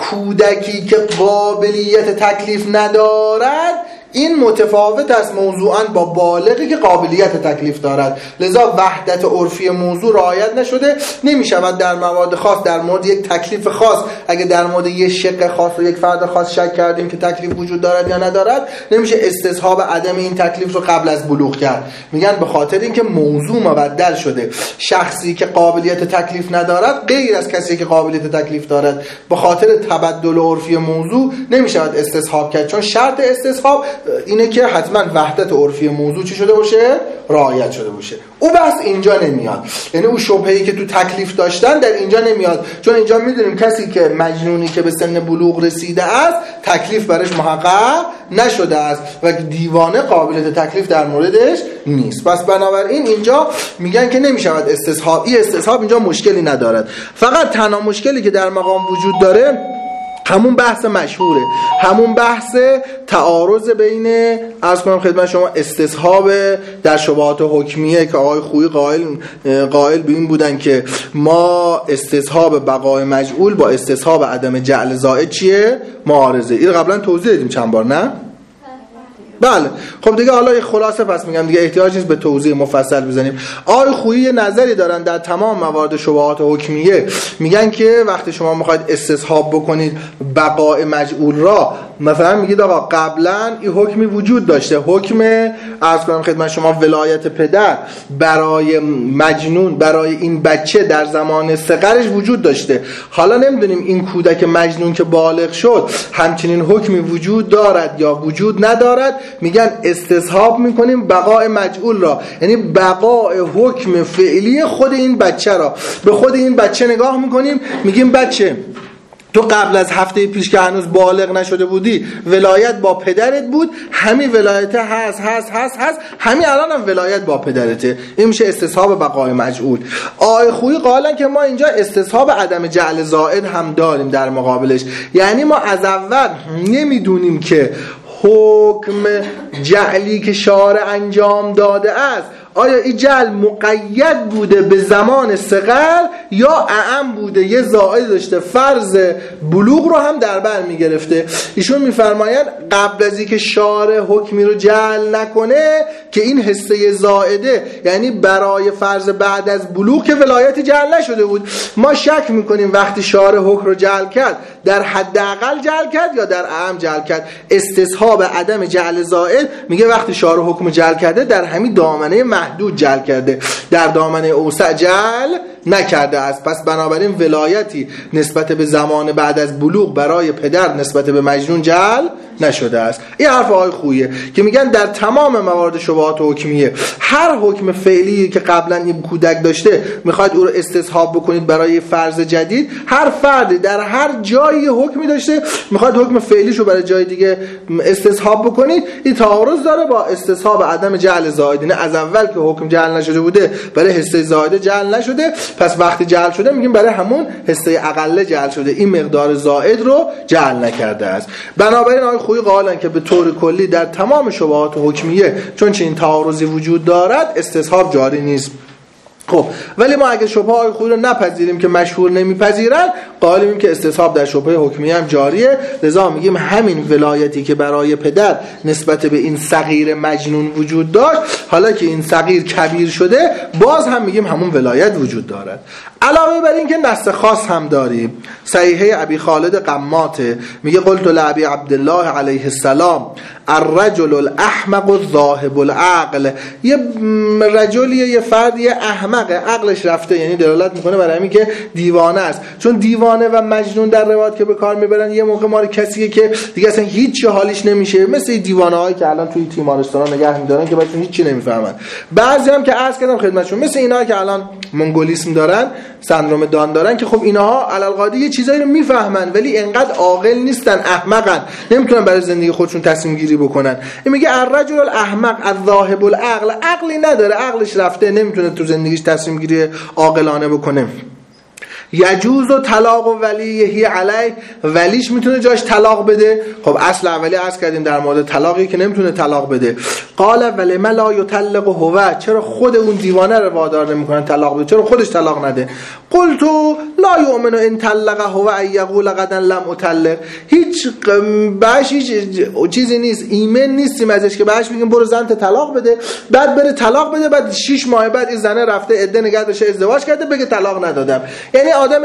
کودکی که قابلیت تکلیف ندارد این متفاوت است موضوعاً با بالغی که قابلیت تکلیف دارد، لذا وحدت عرفی موضوع رعایت نشده. نمیشود در موارد خاص در مورد یک تکلیف خاص، اگه در مورد یک شق خاص و یک فرد خاص شک کردیم که تکلیف وجود دارد یا ندارد، نمیشه استصحاب عدم این تکلیف رو قبل از بلوغ کرد. میگن به خاطر اینکه موضوع مبدل شده. شخصی که قابلیت تکلیف ندارد غیر از کسی که قابلیت تکلیف دارد، به خاطر تبدل عرفی موضوع نمیشود استصحاب کرد، چون شرط استصحاب اینه که حتما وحدت عرفی موضوع چی شده باشه؟ رعایت شده باشه. او بحث اینجا نمیاد، یعنی او شبهه‌ای که تو تکلیف داشتن در اینجا نمیاد، چون اینجا میدونیم کسی که مجنونی که به سن بلوغ رسیده است تکلیف برش محقق نشده است و دیوانه قابلیت تکلیف در موردش نیست. پس بنابراین اینجا میگن که نمیشود استصحاب. این استصحاب اینجا مشکلی ندارد، فقط تنها مشکلی که در مقام وجود داره همون بحث مشهوره، همون بحث تعارض بین عرض کنم خدمت شما استصحاب در شبهات حکمیه که آقای خویی قائل قائل به این بودن که ما استصحاب بقای مجعول با استصحاب عدم جعل زائد چیه؟ معارضه. این قبلا توضیح دادیم چند بار، نه؟ بله. خب دیگه حالا یه خلاصه پس میگم دیگه احتیاج نیست به توضیح مفصل بزنیم. آقای خویی یه نظری دارن در تمام موارد شبهات حکمیه، میگن که وقتی شما میخواید استصحاب بکنید بقای مجعول را، مثلا میگید آقا قبلا این حکمی وجود داشته، حکم عرض کنم خدمت شما ولایت پدر برای مجنون، برای این بچه در زمان صغرش وجود داشته، حالا نمیدونیم این کودک مجنون که بالغ شد همچنین حکمی وجود دارد یا وجود ندارد، میگن استصحاب میکنیم بقای مجعول را، یعنی بقای حکم فعلی خود این بچه را. به خود این بچه نگاه میکنیم میگیم بچه تو قبل از هفته پیش که هنوز بالغ نشده بودی ولایت با پدرت بود، همین ولایت هست هست هست هست همین الان هم ولایت با پدرته. این میشه استصحاب بقای مجعول. آقای خویی قائلن که ما اینجا استصحاب عدم جعل زائد هم داریم در مقابلش، یعنی ما از اول نمیدونیم که حکم جعلی که شارع انجام داده است آیا این جعل مقید بوده به زمان صغر یا اعم بوده، یه زائد داشته، فرض بلوغ رو هم در بر میگرفته. ایشون میفرمایند قبل از اینکه شارع حکمی رو جعل نکنه که این حصه زائده، یعنی برای فرض بعد از بلوغ که ولایت جعل نشده بود، ما شک میکنیم وقتی شارع حکم رو جعل کرد در حداقل جعل کرد یا در اعم جعل کرد. استصحاب عدم جعل زائد میگه وقتی شارع حکم جعل کرده در همین دامنه محدود جعل کرده، در دامنه اوسع جعل نکرده است. پس بنابراین ولایتی نسبت به زمان بعد از بلوغ برای پدر نسبت به مجنون جعل نشده است. این حرف آقای خوییه که میگن در تمام موارد شبهات حکمیه هر حکم فعلی که قبلا این کودک داشته میخواید او رو استصحاب بکنید برای فرض جدید، هر فردی در هر جایی حکمی داشته میخواید حکم فعلیشو برای جای دیگه استصحاب بکنید، این تعارض داره با استصحاب عدم جعل زائد. نه از اول که حکم جعل نشده بوده برای حصه زائد جعل نشده، پس وقتی جعل شده میگیم برای همون حصه اقل جعل شده، این مقدار زائد رو جعل نکرده است. بنابراین آقای خویی قائلن که به طور کلی در تمام شبهات حکمیه چون چنین تعارضی وجود دارد استصحاب جاری نیست. خب ولی ما اگه شبهه های خویی رو نپذیریم که مشهور نمیپذیرن، قائلیم که استصحاب در شبهه حکمیه هم جاریه. لذا میگیم همین ولایتی که برای پدر نسبت به این صغیر مجنون وجود داشت، حالا که این صغیر کبیر شده باز هم میگیم همون ولایت وجود دارد. علاوه بر این که نص خاص هم داریم. صحیحه ابی خالد قماته میگه قلت لابی عبدالله علیه السلام الرجل الاحمق الذاهب العقل. یه رجلیه، یه فردی احمق، عقلش رفته، یعنی دلالت میکنه برای همین که دیوانه است. چون دیوانه و مجنون در روایت که به کار میبرن یه موقع مال کسیه که دیگه اصلا هیچ حالیش نمیشه، مثل دیوانه‌هایی که الان توی تیمارستانا نگه میدارن که بچه‌ها هیچ چی نمیفهمن. بعضی هم که عرض کردم خدمتشون مثل اینا که الان منگولیسم دارن، سندروم دان دارن، که خب اینها علالقاعده یه چیزایی رو میفهمن ولی انقدر عاقل نیستن، احمقن، نمیتونن برای زندگی خودشون تصمیم گیری بکنن. این میگه الرجل الاحمق الذاهب العقل، عقلی نداره، عقلش رفته، نمیتونه تو زندگیش تصمیم گیری عاقلانه بکنه. یجوز و طلاق و ولیه علیه، ولیش میتونه جاش طلاق بده. خب اصل اولی عرض کردیم در مورد طلاقی که نمیتونه طلاق بده. قال ولم لا یطلق هو، چرا خود اون دیوانه رو وادار نمیکنن طلاق بده، چرا خودش طلاق نده؟ قلت لا یؤمن ان طلق هو ان یقول غدا لم اطلق. هیچ باش هیچ چیزی نیست، ایمن نیستیم ازش که باش میگیم برو زنت طلاق بده، بعد بره طلاق بده، بعد شش ماه بعد این زنه رفته عده نگه داشته ازدواج کرده بگه طلاق ندادم. یعنی آدم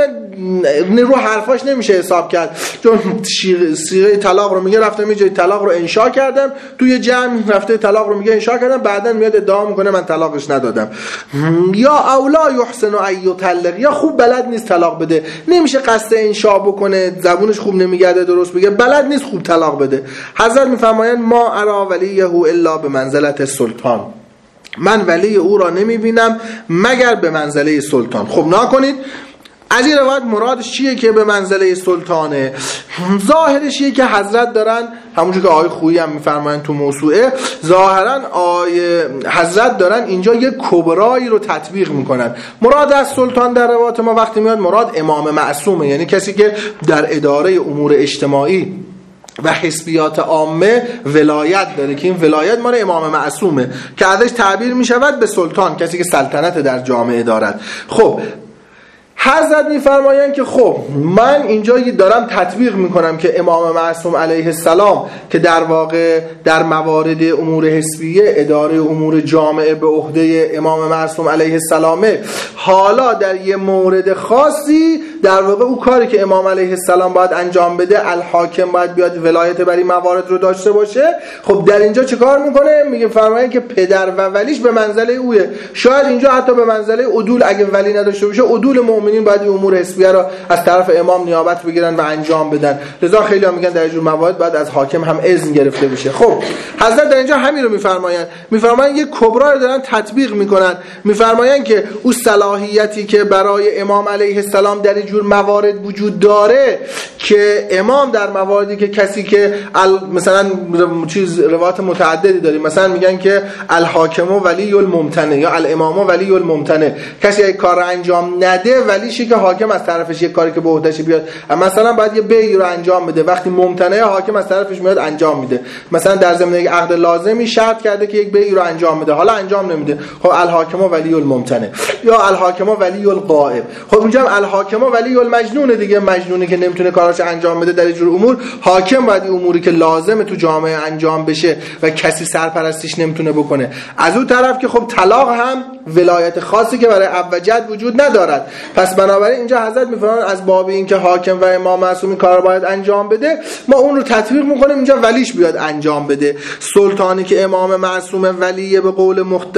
رو حرفاش نمیشه حساب کرد، چون صیغه طلاق رو میگه رفتم یه جای طلاق رو انشا کردم، توی جمع رفته طلاق رو میگه انشا کردم، بعداً میاد ادعا میکنه من طلاقش ندادم. یا اولا یحسن ان یطلق، یا خوب بلد نیست طلاق بده، نمیشه قصد انشا بکنه، زبونش خوب نمیگرده درست بگه، بلد نیست خوب طلاق بده. حضرت میفرمایند ما ارا ولیه الا به منزلت سلطان، من ولی او را نمیبینم مگر به منزله سلطان. خب نکنید از این روایت مرادش چیه که به منزله سلطانه؟ ظاهرش چیه که حضرت دارن، همونجور که آقای خویی هم میفرمایند تو موسوعه، ظاهرا آیه حضرت دارن اینجا یک کبرایی رو تطبیق میکنن. مراد از سلطان در روایت ما وقتی میاد مراد امام معصومه، یعنی کسی که در اداره امور اجتماعی و حزبیات عامه ولایت داره، که این ولایت مال امام معصومه که ازش تعبیر میشود به سلطان، کسی که سلطنت در جامعه دارد. خب حضرت میفرمایند که خب من اینجا دارم تطبیق میکنم که امام معصوم علیه السلام که در واقع در موارد امور حزبیه اداره امور جامعه به عهده امام معصوم علیه السلامه، حالا در یه مورد خاصی در واقع او کاری که امام علیه السلام باید انجام بده، الحاکم باید بیاد ولایت بر این موارد رو داشته باشه. خب در اینجا چه کار میکنه؟ میگه فرمایند که پدر و ولیش به منزله اوه. شاید اینجا حتی به منزله عدول، اگه ولی نداشته باشه عدول مؤمنین باید امور حزبیه را از طرف امام نیابت بگیرن و انجام بدن. لذا خیلی ها میگن در اینجور موارد باید از حاکم هم اذن گرفته بشه. خب حضرت در اینجا همین رو میفرمایند، میفرمایند یک کبرا رو دارن تطبیق میکنن، میفرمایند که او صلاحیتی که برای امام علیه السلام در اینجور موارد وجود داره، که امام در مواردی که کسی که مثلا چیز روایت متعددی داریم، مثلا میگن که الحاکم ولی الممتنع یا الامام ولی الممتنع، کسی یک کار رو انجام نده ولیشه که حاکم از طرفش یک کاری که به عهدهش بیاد، مثلا باید یه بیعی رو انجام بده، وقتی ممتنع حاکم از طرفش میاد انجام میده. مثلا در ضمن یک عقد لازمی شرط کرده که یک بیعی رو انجام بده، حالا انجام نمیده، خب الحاکم ولی الممتنع یا الحاکم ولی الغائب. خب اینجا الحاکم ولی ولی المجنون دیگه، مجنونی که نمیتونه کاراش انجام بده در اینجور امور، حاکم باید این اموری که لازمه تو جامعه انجام بشه و کسی سرپرستیش نمیتونه بکنه. از اون طرف که خب طلاق هم ولایت خاصی که برای اب و جد وجود ندارد. پس بنابراین اینجا حضرت میفرمان از باب این که حاکم و امام معصوم این کار باید انجام بده، ما اون رو تطبیق میکنیم اینجا ولیش بیاد انجام بده. سلطانی که امام معصوم ولیه به قول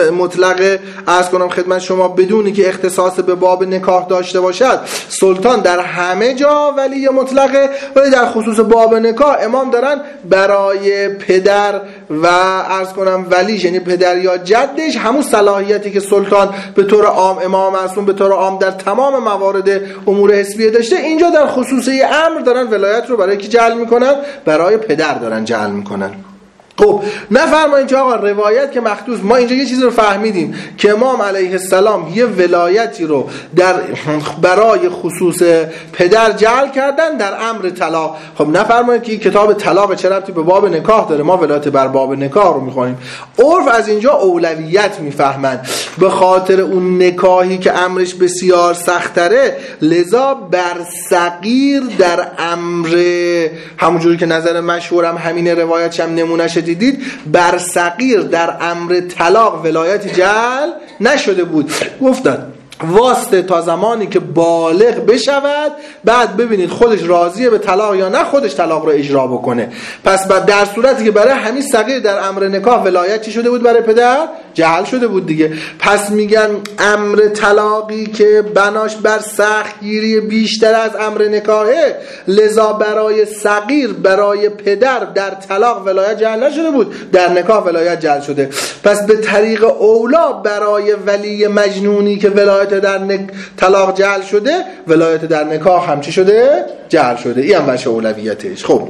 مطلق عرض کنم خدمت شما، بدونی که اختصاص به باب نکاح داشته باشد، سلطان در همه جا ولی مطلقه، ولی در خصوص باب نکاح امام دارن برای پدر و عرض کنم ولیش، یعنی پدر یا جدش، همون صلاحیتی که سلطان به طور عام امام معصوم به طور عام در تمام موارد امور حسبیه داشته، اینجا در خصوص امر دارن ولایت رو برای کی جعل میکنن؟ برای پدر دارن جعل میکنن. خب نفرمایید که آقا روایت که مخصوص، ما اینجا یه چیزی رو فهمیدیم که امام علیه السلام یه ولایتی رو در برای خصوص پدر جعل کردن در امر طلاق. خب نفرمایید که کتاب طلاق چه ربطی به باب نکاح داره؟ ما ولایت بر باب نکاح رو میخونیم. عرف از اینجا اولویت میفهمند، به خاطر اون نکاحی که امرش بسیار سختره، لذا بر صغیر در امر، همونجوری که نظر مشهورم همین روایت هم نمونهش دیدید، بر صغیر در امر طلاق ولایت جعل نشده بود. گفتن واسطه تا زمانی که بالغ بشود، بعد ببینید خودش راضیه به طلاق یا نه، خودش طلاق رو اجرا بکنه. پس در صورتی که برای همین صغیر در امر نکاح ولایت چی شده بود؟ برای پدر جعل شده بود دیگه. پس میگن امر طلاقی که بناش بر سختگیری بیشتر از امر نکاحه، لذا برای صغیر برای پدر در طلاق ولایت جعل نشده بود، در نکاح ولایت جعل شده. پس به طریق اولا برای ولی مجنونی که ولایت در نک... طلاق جعل شده، ولایت در نکاح هم چی شده؟ جعل شده. این هم وجه اولویتش. خب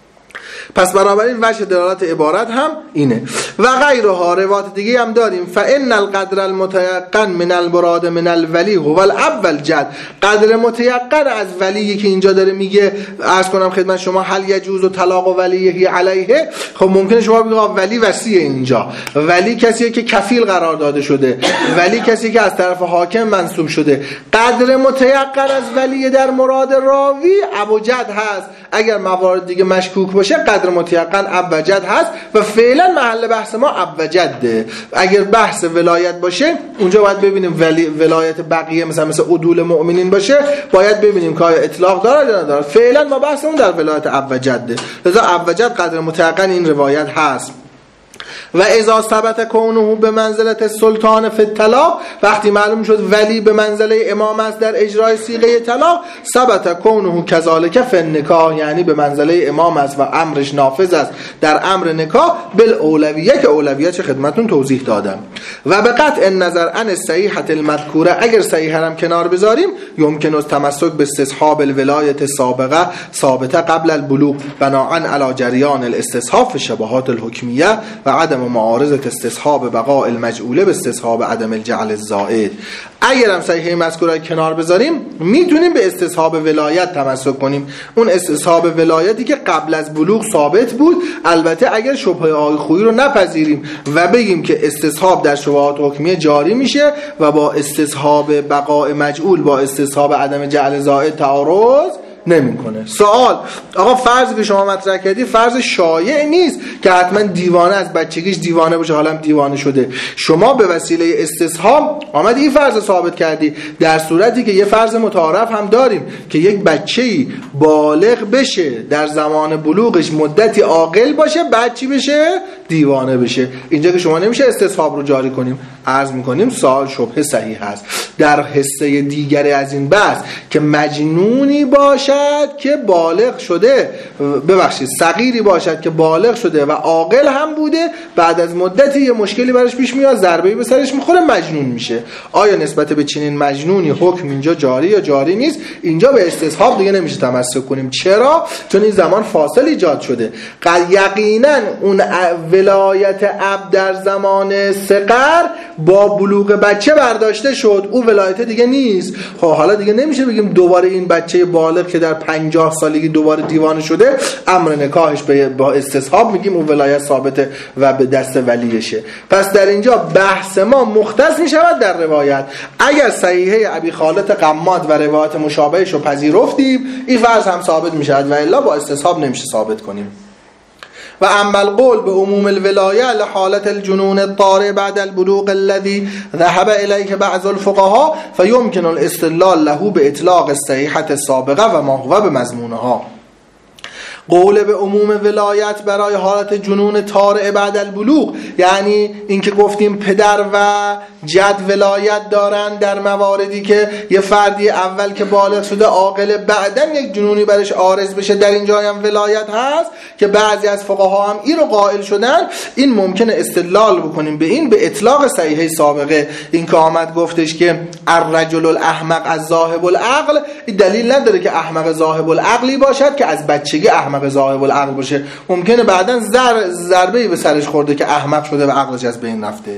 پس بنابراین وجه دلالت عبارت هم اینه. و غیرها روایات دیگه هم داریم. فإن القدر المتيقن من المراد من الولی هو الاول جد. قدر متيقن از ولی که اینجا داره میگه، عرض کنم خدمت شما، هل یجوز طلاق ولیه علیه. خب ممکنه شما بگید ولی وصیه، اینجا ولی کسیه که کفیل قرار داده شده، ولی کسی که از طرف حاکم منصوب شده. قدر متيقن از ولی در مراد راوی ابو جد هست. اگر موارد دیگه مشکوک باشه قدر متيقن اب و جد هست و فعلا محل بحث ما اب و جده. اگر بحث ولایت باشه اونجا باید ببینیم ولی ولایت بقیه مثلا مثل عدول مؤمنین باشه، باید ببینیم که آیا اطلاق داره یا نداره. فعلا ما بحثمون در ولایت اب و جده، لذا اب و جد قدر متيقن این روایت هست. و اذا ثبت کونه به منزلت سلطان فی الطلاق، وقتی معلوم شد ولی به منزله امام است در اجرای صیغه طلاق، ثبت کونه کذالک فی النکاح، یعنی به منزله امام است و امرش نافذ است در امر نکاح، بالاولویه که اولویت خدمتون توضیح دادم. و به قطع النظر عن الصحیحه المذکوره، اگر صحیحه هم کنار بذاریم، یمکن التمسک به استصحاب الولایت السابقه ثابته قبل البلوغ بناء علی جریان الاستصحاب فی الشبهات الحکمیه و عدم معارضه استصحاب بقاء المجعوله به استصحاب عدم الجعل الزائد. اگر هم صحیحه مذکوره کنار بذاریم، میتونیم به استصحاب ولایت تمسک کنیم، اون استصحاب ولایتی که قبل از بلوغ ثابت بود. البته اگر شبهه آقای خویی رو نپذیریم و بگیم که استصحاب در شبهات حکمیه جاری میشه و با استصحاب بقاء مجعول با استصحاب عدم جعل زائد تعارض نمیکنه. سوال، آقا فرضی که شما مطرح کردی فرض شایع نیست که حتما دیوانه از بچگیش دیوانه باشه، حالا هم دیوانه شده. شما به وسیله استصحاب آمد این فرض ثابت کردی، در صورتی که یه فرض متعارف هم داریم که یک بچه‌ای بالغ بشه، در زمان بلوغش مدتی عاقل باشه، بعد چی بشه؟ دیوانه بشه. اینجا که شما نمیشه استصحاب رو جاری کنیم. عرض میکنیم سوال شبهه صحیح هست. در حصه دیگری از این بحث که مجنونی باشه که بالغ شده، ببخشید صغیری باشد که بالغ شده و عاقل هم بوده، بعد از مدتی یه مشکلی براش پیش میاد، ضربه‌ای به سرش میخوره، مجنون میشه. آیا نسبت به چنین مجنونی حکم اینجا جاری یا جاری نیست؟ اینجا به استصحاب دیگه نمیشه تمسک کنیم. چرا؟ چون این زمان فاصل ایجاد شده. یقینا اون ولایت اب در زمان صغر با بلوغ بچه برداشته شد، اون ولایت دیگه نیست. خب حالا دیگه نمیشه بگیم دوباره این بچه بالغ که در پنجاه سالگی دوباره دیوانه شده، امر نکاحش با استصحاب میگیم اون ولایت ثابته و به دست ولیشه. پس در اینجا بحث ما مختص میشود در روایت. اگر صحیحه ابی خالد قماد و روایت مشابهش رو پذیرفتیم، این فرض هم ثابت میشود و الا با استصحاب نمیشه ثابت کنیم. و اما القول به عموم الولایه لحالت الجنون الطارئ بعد البلوغ الذي ذهب الیه بعض الفقهاء فيمكن الاستدلال له باطلاق الصحیحة السابقه و ما هو بمضمونها. قول به عموم ولایت برای حالت جنون طارئ بعد البلوغ، یعنی اینکه گفتیم پدر و جد ولایت دارن در مواردی که یه فردی اول که بالغ شده عاقل بعدن یک جنونی برش عارض بشه، در اینجا هم ولایت هست که بعضی از فقها هم این رو قائل شدن. این ممکنه استدلال بکنیم به این به اطلاق صحیحه سابقه. این که آمد گفتش که الرجل الاحمق از ذاهب العقل، این دلیل نداره که احمق ذاهب العقلی باشد که از بچگی احمق ذاهب العقل باشه. ممکنه بعداً ضربه ضربه‌ای به سرش خورده که احمق شده و عقلش از بین رفته.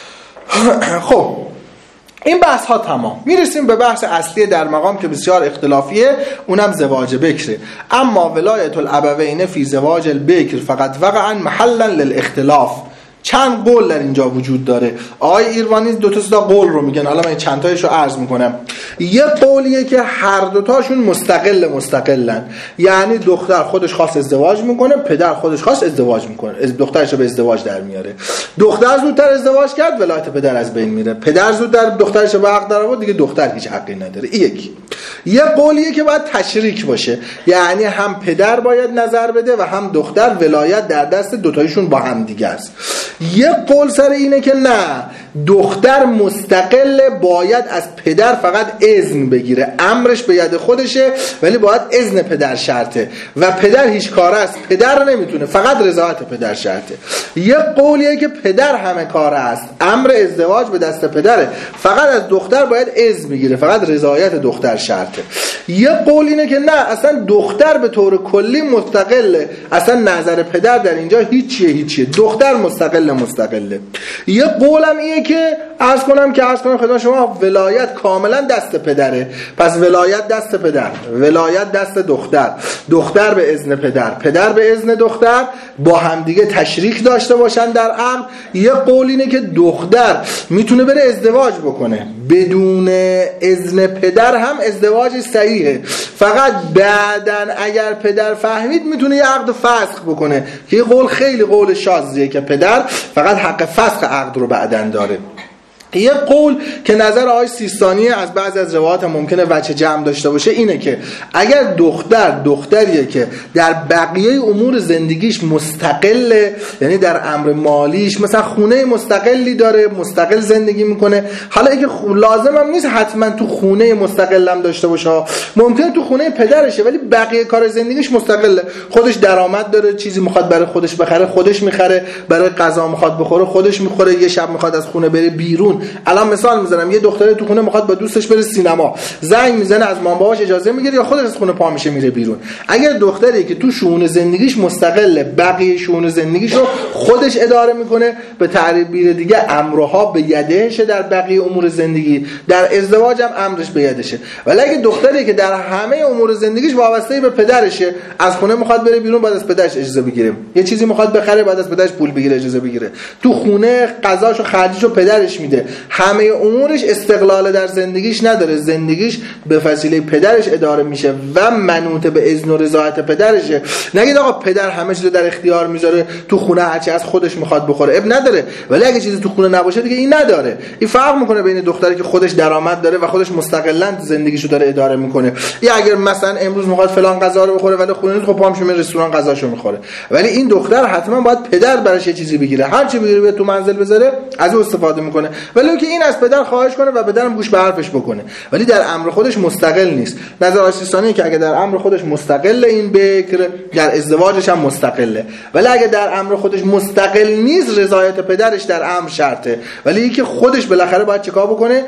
خب این بحث ها تمام. میرسیم به بحث اصلی در مقام که بسیار اختلافیه، اونم زواج بکره. اما ولایت الابوین فی زواج البکر فقط وقعا محلا للاختلاف. چند قول در اینجا وجود داره. آقای ایروانی دو تا سه تا قول رو میگن، حالا من چند تایشو عرض میکنم. یه قولیه که هر دو تاشون مستقل مستقلن، یعنی دختر خودش خواست ازدواج میکنه، پدر خودش خواست ازدواج میکنه، دخترشو به ازدواج در میاره. دختر زودتر ازدواج کرد، ولایت پدر از بین میره. پدر زودتر دخترشو به حق در آورد، دیگه دختر هیچ حقی نداره. یک یه قولیه که باید تشریک باشه، یعنی هم پدر باید نظر بده و هم دختر، ولایت در دست دوتایشون با هم دیگه است. یه قول سر اینه که نه، دختر مستقل باید از پدر فقط اذن بگیره، امرش به ید خودشه ولی باید اذن پدر شرطه و پدر هیچ کاره است، پدر نمیتونه، فقط رضایت پدر شرطه. یه قولیه که پدر همه کاره است، امر ازدواج به دست پدره، فقط از دختر باید اذن بگیره، فقط رضایت دختر شرطه. یه قول اینه که نه، اصلا دختر به طور کلی مستقله، اصلا نظر پدر در اینجا هیچیه هیچیه، دختر مستقل مستقله. یه قولم اینه که عرض کنم که عرض کنم خدمت شما ولایت کاملا دست پدره، پس ولایت دست پدر، ولایت دست دختر، دختر به اذن پدر، پدر به اذن دختر، با همدیگه تشریک داشته باشن در عقد. یه قول اینه که دختر میتونه بره ازدواج بکنه بدون اذن پدر، هم ازدواج صحیحه، فقط بعدن اگر پدر فهمید میتونه یه عقد فسخ بکنه، که یه قول خیلی قول شاذیه که پدر فقط حق فسخ عقد رو بعدن داره. یه قول که نظر آقای سیستانی از بعضی از روایات ممکنه وجه جمع داشته باشه اینه که اگر دختر دختریه که در بقیه امور زندگیش مستقله، یعنی در امر مالیش مثلا خونه مستقلی داره، مستقل زندگی میکنه، حالا اگه لازم هم نیست حتما تو خونه مستقلم داشته باشه، ممکنه تو خونه پدرشه ولی بقیه کار زندگیش مستقله، خودش درآمد داره، چیزی میخواد برای خودش بخره خودش میخره، برای غذا میخواد بخوره خودش میخوره، یه شب میخواد از خونه بره بیرون. الان مثال میزنم، یه دختره تو خونه میخواد با دوستش بره سینما، زنگ میزنه از مام باباش اجازه میگیره یا خودش از خونه پا میشه میره بیرون. اگر دختری که تو شؤون زندگیش مستقله، بقیه شؤون زندگیش رو خودش اداره میکنه، به تعبیر دیگه امرها به یدهشه در بقیه امور زندگی، در ازدواج هم امرش به یدشه. ولی اگه دختری که در همه امور زندگیش وابسته به پدرشه، از خونه میخواد بره بیرون بعد از پدرش اجازه بگیره، یه چیزی میخواد بخره بعد از پدرش پول بگیره اجازه بگیره، تو خونه غذاشو خرجشو پدرش میده، همه امورش استقلال در زندگیش نداره، زندگیش به وسیله پدرش اداره میشه و منوط به اذن و رضایت پدرشه. نگید آقا پدر همه چیزو در اختیار میذاره، تو خونه هرچی از خودش میخواد بخوره، اب نداره. ولی اگه چیزی تو خونه نباشه دیگه این نداره. این فرق میکنه بین دختری که خودش درآمد داره و خودش مستقلاً زندگیشو داره اداره میکنه، یا اگر مثلا امروز میخواد فلان غذا رو بخوره ولی خونه نیست، خب پام میره رستوران غذاشو میخوره. ولی این دختر حتما باید پدر براش یه چیزی بگیره، هر چی بگیره بیاد تو منزل بذاره از اون استفاده میکنه، ولی که این از پدر خواهش کنه و پدرم گوش به حرفش بکنه، ولی در امر خودش مستقل نیست. نظر آسیستانی که اگه در امر خودش مستقل، این بکر در ازدواجش هم مستقله، ولی اگه در امر خودش مستقل نیست، رضایت پدرش در امر شرطه، ولی اینکه خودش بالاخره باید چیکار بکنه،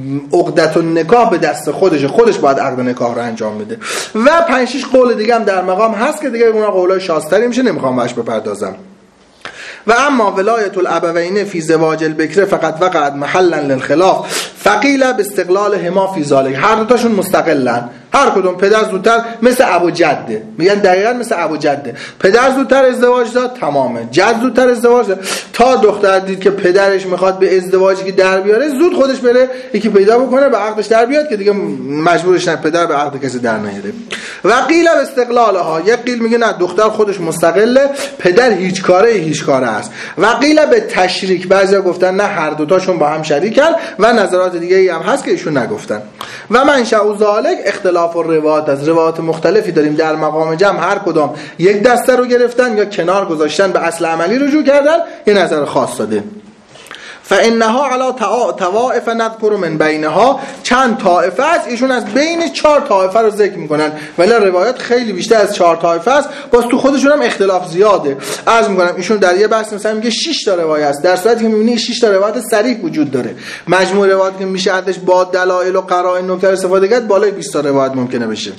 عقدت النکاح به دست خودشه، خودش باید عقد نکاح رو انجام بده. و پنج شش قول دیگه هم در مقام هست که دیگه اونها قولای شاذتری میشه، نمیخوام بهش بپردازم. و اما ولایت الابوین فی زواج البکر فقط وقعت محلا للخلاف فقیل باستقلال هما فی ذلک، هر دو تاشون مستقلن، هر کدوم پدر زودتر مثل ابو جده، میگن دقیقاً مثل ابو جده، پدر زودتر ازدواج داد تمامه، جد زودتر ازدواج داد. تا دختر دید که پدرش میخواد به ازدواجی که در بیاره زود خودش بره یکی پیدا بکنه به عقدش در بیاد که دیگه مجبورش نه پدر به عقد کسی در نیاره. و قیل باستقلالها، یک قیل میگه نه دختر خودش مستقله، پدر هیچ کاره هیچ کاره است. و قیل به تشریک، بعضیا گفتن نه هر دو تاشون با هم شریکن و نظرات دیگه ای هم هست که ایشون نگفتن. و منشأ ذالک اختلاف الروایات، از روایات مختلفی داریم در مقام جمع هر کدام یک دسته رو گرفتن یا کنار گذاشتن به اصل عملی رجوع کردن، یه نظر خاص داده. فانها علی طوائف نذکر من بینها، چند طائفه است، ایشون از بین چهار طائفه رو ذکر میکنن ولی روایات خیلی بیشتر از چهار طائفه است، باز تو خودشون هم اختلاف زیاده. عرض میکنم ایشون در یه بحث مثلا میگه شش تا روایت است، در صورتی که میبینی شش تا روایت صریح وجود داره. مجموع روایات که میشه ازش با دلایل و قرائن نکته استفاده کرد بالای بیست تا روایت ممکنه بشه.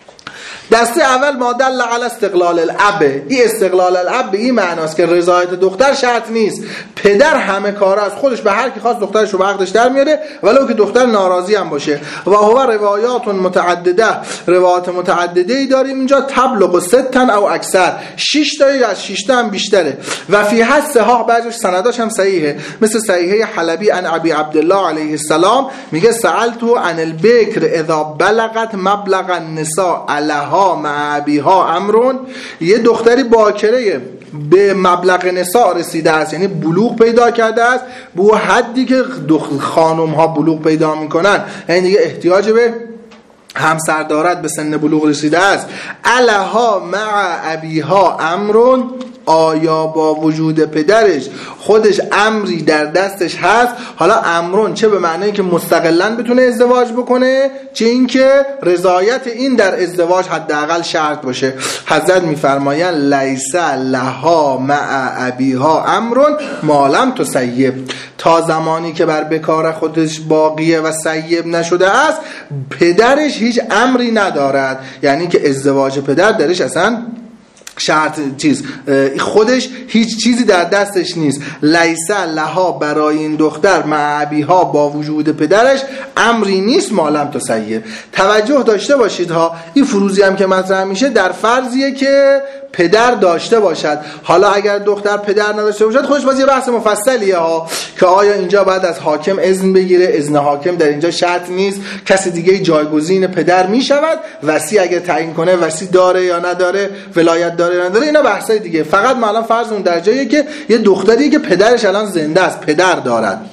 دسته اول ما دل علی استقلال الاب، این استقلال الاب به این معناست که رضایت دختر شرط نیست، پدر همه کاره از خودش به هر کی خواست دخترش رو به عقدش در میاره ولو که دختر ناراضی هم باشه. و هو روایات متعدده، روایات متعدده ای داریم اینجا، تبلغ ستن او اکثر، شش تا از شش تا هم بیشتره. و فی حس ها بعضیش سنداش هم صحیحه، مثل صحیحه حلبی عن ابی عبدالله علیه السلام میگه سألتو عن البکر اذا بلغت مبلغ النساء علها مع ابیها امرون، یه دختری باکره به مبلغ نساء رسیده است، یعنی بلوغ پیدا کرده است به حدی که خانم ها بلوغ پیدا میکنن، یعنی دیگه احتیاج به همسر دارد، به سن بلوغ رسیده است. علها مع ابیها امرون، آیا با وجود پدرش خودش امری در دستش هست، حالا امرون چه به معنی که مستقلاً بتونه ازدواج بکنه، چه اینکه رضایت این در ازدواج حداقل شرط باشه. حضرت میفرمایند لیس لها مع ابیها امرون ما لم تسیب، تا زمانی که بر بکار خودش باقیه و سیب نشده است پدرش هیچ امری ندارد، یعنی که ازدواج پدر درش اصلا شرط چیز خودش هیچ چیزی در دستش نیست. لیس لها، برای این دختر مع ابیها با وجود پدرش امری نیست ما لم تسیب. توجه داشته باشید ها، این فروضی هم که مطرح میشه در فرضیه که پدر داشته باشد. حالا اگر دختر پدر نداشته باشد خودش باز یه بحث مفصلیه ها که آیا اینجا بعد از حاکم اذن بگیره، اذن حاکم در اینجا شرط نیست، کسی دیگه جایگزین پدر میشود، وصی اگر تعیین کنه وصی داره یا نداره، ولایت داره یا نداره، اینا بحثای دیگه. فقط ما الان فرض اون در جاییه که یه دختریه که پدرش الان زنده است، پدر دارد.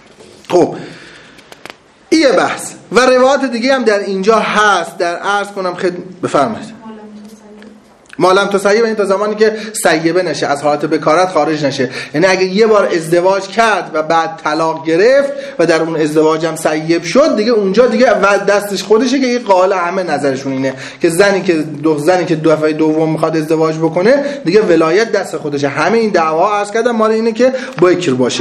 خب این یه بحث و روایات دیگه هم در اینجا هست. در عرض کنم خد بفرمایید. مالم تو سیبه، این تا زمانی که سیبه نشه، از حالت بکارت خارج نشه، یعنی اگه یه بار ازدواج کرد و بعد طلاق گرفت و در اون ازدواج هم سیب شد دیگه اونجا دیگه و دستش خودشه که این قائل همه نظرشون اینه که زنی که دو زنی که دفعه دوم میخواد ازدواج بکنه دیگه ولایت دست خودشه. همه این دعوا عرض کردم مال اینه که بکر باشه.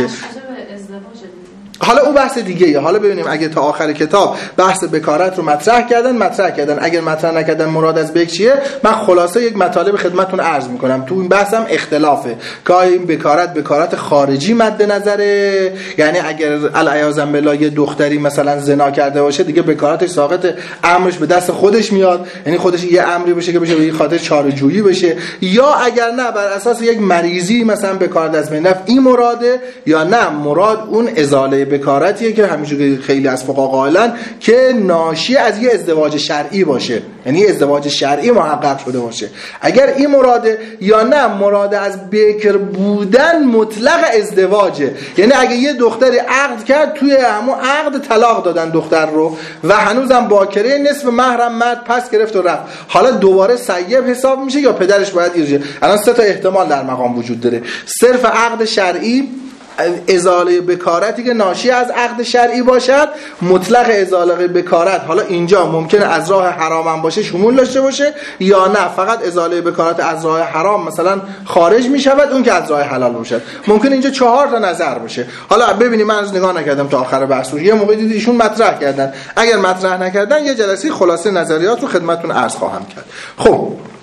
حالا اون بحث دیگه یه. حالا ببینیم اگه تا آخر کتاب بحث بکارت رو مطرح کردن مطرح کردن اگر مطرح نکردن مراد از بک چیه، من خلاصه یک مطالب خدمتتون عرض میکنم. تو این بحثم اختلافه که آیا این بکارت بکارت خارجی مد نظره، یعنی اگر العیاذ بالله یه دختری مثلا زنا کرده باشه دیگه بکارتش ساقط، امرش به دست خودش میاد، یعنی خودش یه امری بشه که بشه به خاطر چاره‌جویی بشه، یا اگر نه بر اساس یک مریضی مثلا بکارت از بین رفت، این مراده، یا نه مراد اون ازاله بکارتیه که همیشه خیلی از فقها قائلن که ناشی از یه ازدواج شرعی باشه، یعنی ازدواج شرعی محقق شده باشه. اگر این مراده، یا نه مراد از بکر بودن مطلق ازدواجه، یعنی اگه یه دختری عقد کرد توی همون عقد طلاق دادن دختر رو و هنوزم باکره، نصف مهرم مرد پس گرفت و رفت، حالا دوباره سیب حساب میشه یا پدرش باید ایرجه. الان سه تا احتمال در مقام وجود داره: صرف عقد شرعی، ازاله بکارتی که ناشی از عقد شرعی باشد، مطلق ازاله بکارت حالا اینجا ممکنه از راه حرام هم باشه، شمول داشته باشه، یا نه فقط ازاله بکارت از راه حرام مثلا خارج می شود، اون که از راه حلال باشد. ممکنه اینجا چهار تا نظر باشه. حالا ببینیم، من از نگاه نکردم تا آخر بحث رو، یه موقع دیدید ایشون مطرح کردن، اگر مطرح نکردن یه جلسه خلاصه نظریات رو خدمتتون عرض خواهم کرد. خب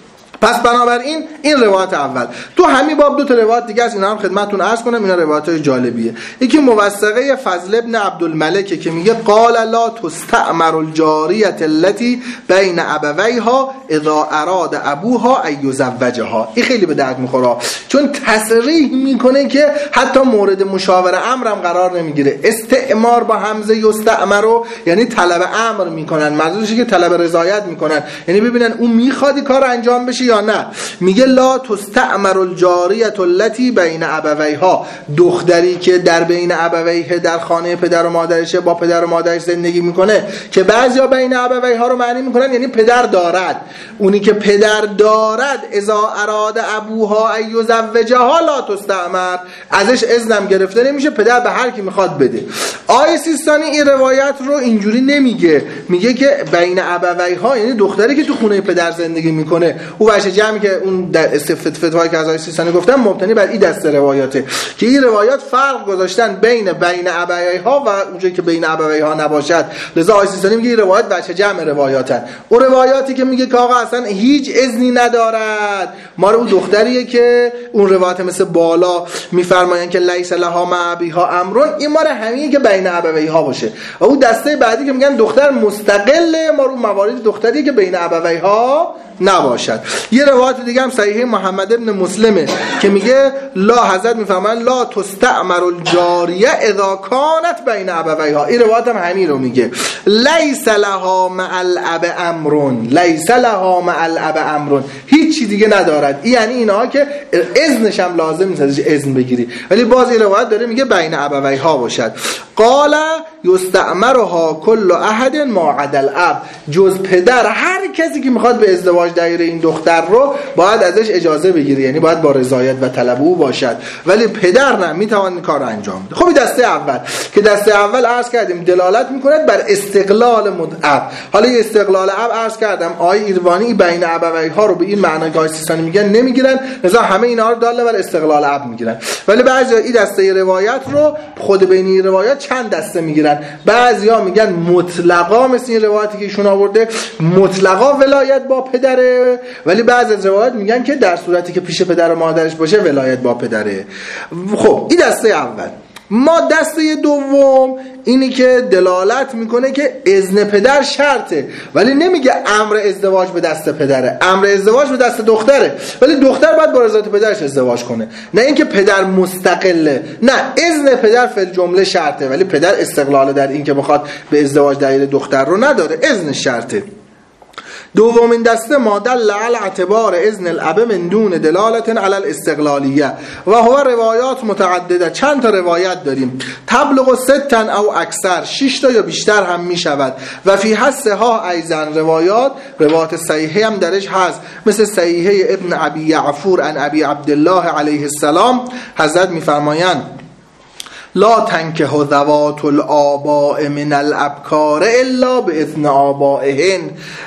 پس بنابراین این روایت اول. تو همین باب دو تا روایت دیگه است، اینا هم خدمتتون عرض کنم، اینا روایت‌های جالبیه. یکی موثقه فضل ابن عبدالملک که میگه قال لا تستعمر الجاریه التي بین ابویها اذا اراد ابوها ان یزوجها. این خیلی به درد میخوره، چون تصریح میکنه که حتی مورد مشاوره امرم قرار نمیگیره. استعمار با همزه یستعمرو یعنی طلب امر میکنن، منظورشه که طلب رضایت میکنن، یعنی ببینن اون میخواد کار انجام بشه یا نه. میگه لا تستعمر الجاریه التي بین ابویها، دختری که در بین ابویه در خانه پدر و مادرشه با پدر و مادرش زندگی میکنه، که بعضیا بین ابویها رو معنی میکنن یعنی پدر دارد. اونی که پدر دارد اذا اراد ابوها ان یزوجها لا تستعمر، ازش اذنم گرفته نمیشه، پدر به هر کی میخواد بده. آیه سیستانی این روایت رو اینجوری نمیگه، میگه که بین ابویها یعنی دختری که تو خونه پدر زندگی میکنه. او وجه جمعی که اون در فتوایی که از آیه سیستانی گفتم مبتنی بر این دسته روایاته که این روایات فرق گذاشتن بین بین ابویها و اونجایی که بین ابویها نباشد. لذا آیه سیستانی میگه این روایت وجه جمع روایاتن. اون روایاتی که میگه که آقا اصلا هیچ اذنی ندارد، ما رو اون دختریه که اون روایت مثل بالا میفرمایند که لیس لها مع ابیها امرون، این ما رو همین که بین ابویها باشه. و اون دسته بعدی که میگن دختر مستقله، ما رو موارد دختری که بین ابویها نباشد. یه روایت دیگه هم صحیح محمد ابن مسلمه که میگه لا حضرت میفرمان لا تستعمر الجاریه اذا کانت بین ابویها. این روایت هم همین رو میگه، لیس لها مع الاب امرون، لیس لها مع الاب امرون، هیچ چیز دیگه ندارد. این یعنی اینا که اذنش هم لازم نیست ازش اذن بگیری، ولی باز این روایت داره میگه بین ابویها باشد. قال یستعمرها کل احد ما عدا الاب، جز پدر هر کسی که میخواد به ازدواج دایره این دختر رو باید ازش اجازه بگیره، یعنی باید با رضایت و طلب او باشد، ولی پدر نه میتوان این کار رو انجام بده. خب دسته اول که دسته اول عرض کردیم دلالت میکند بر استقلال مدعب. حالا یه استقلال اب عرض کردم آیه ایروانی بین ابویها رو به این معنی که سیستانی میگن نمیگیرن، لذا همه اینا رو داله بر استقلال اب میگیرن. ولی بعضی این دسته روایت رو خود بین این روایات چند دسته میگیرن. بعضیا میگن مطلقا، مثل این روایتی که ایشون آورده مطلقا ولایت با پدره، ولی بعضی از روایات میگن که در صورتی که پیش پدر و مادرش باشه ولایت با پدره. خب این دسته اول. ما دسته دوم اینی که دلالت میکنه که اذن پدر شرطه، ولی نمیگه امر ازدواج به دست پدره، امر ازدواج به دست دختره، ولی دختر باید با رضایت پدرش ازدواج کنه، نه اینکه پدر مستقله. نه، اذن پدر فی الجمله شرطه، ولی پدر استقلال در این که بخواد به ازدواج دایره دختر رو نداره، اذن شرطه. دومین دسته ما دل علی اعتبار اذن الاب من دون دلالت علی الاستقلالیه و هو روایات متعدده. چند تا روایت داریم، تبلغ ستن او اکثر، شش تا یا بیشتر هم می شود. و فی حسه ها ایزن روایات، روایات صحیحه هم درش هست، مثل صحیحه ابن ابی یعفور عن ابی عبدالله علیه السلام. حضرت می فرمایند لا تنکه ذوات الآباء من الابکار الا باذن آبائهن،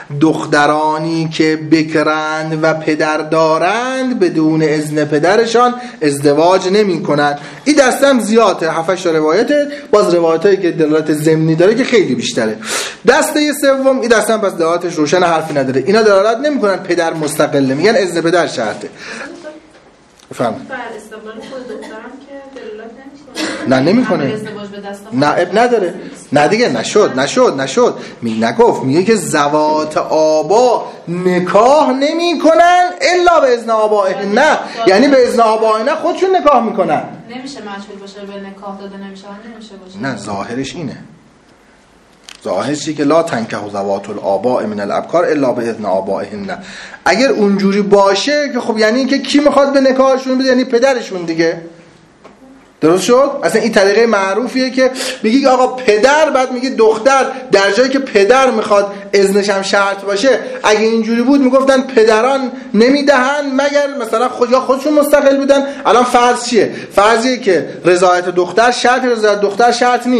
دخترانی که بکرند و پدر دارند بدون اذن پدرشان ازدواج نمی کنند. این دسته هم زیاده، هفتش روایته، باز روایتایی که دلالت ضمنی داره که خیلی بیشتره. دسته سوم این دسته هم پس دلالتش روشن، حرفی نداره، اینا دلالت نمی کنن پدر مستقله، میگن اذن پدر شرطه. فهم بر استقلال خود دخترم که دلالت نه نمیکنه، نه اب نداره، نه دیگه نشد نشد نشد می نگفت، میگه که زوات آبا نکاح نمی کنن الا به اذن آبائه، نه یعنی به اذن آبائه نه خودشون نکاح میکنن، نمیشه مجبور باشه به نکاح داده نمیشه نمیشه باشه. نه ظاهرش اینه، ظاهرش چیه که لا تنکه زوات الآباء من الابکار الا به اذن آبائهن. اگر اونجوری باشه که خب یعنی که کی میخواد به نکاحشون بده؟ یعنی پدرشون دیگه. درست شد؟ اصلا این طریقه معروفیه که میگی آقا پدر، بعد میگی دختر، در جایی که پدر میخواد اذنش هم شرط باشه. اگه اینجوری بود میگفتن پدران نمیدهن مگر مثلا خود یا خودشون مستقل بودن. الان فرض چیه؟ فرضیه که رضایت دختر شرط، رضایت دختر شرط نیست.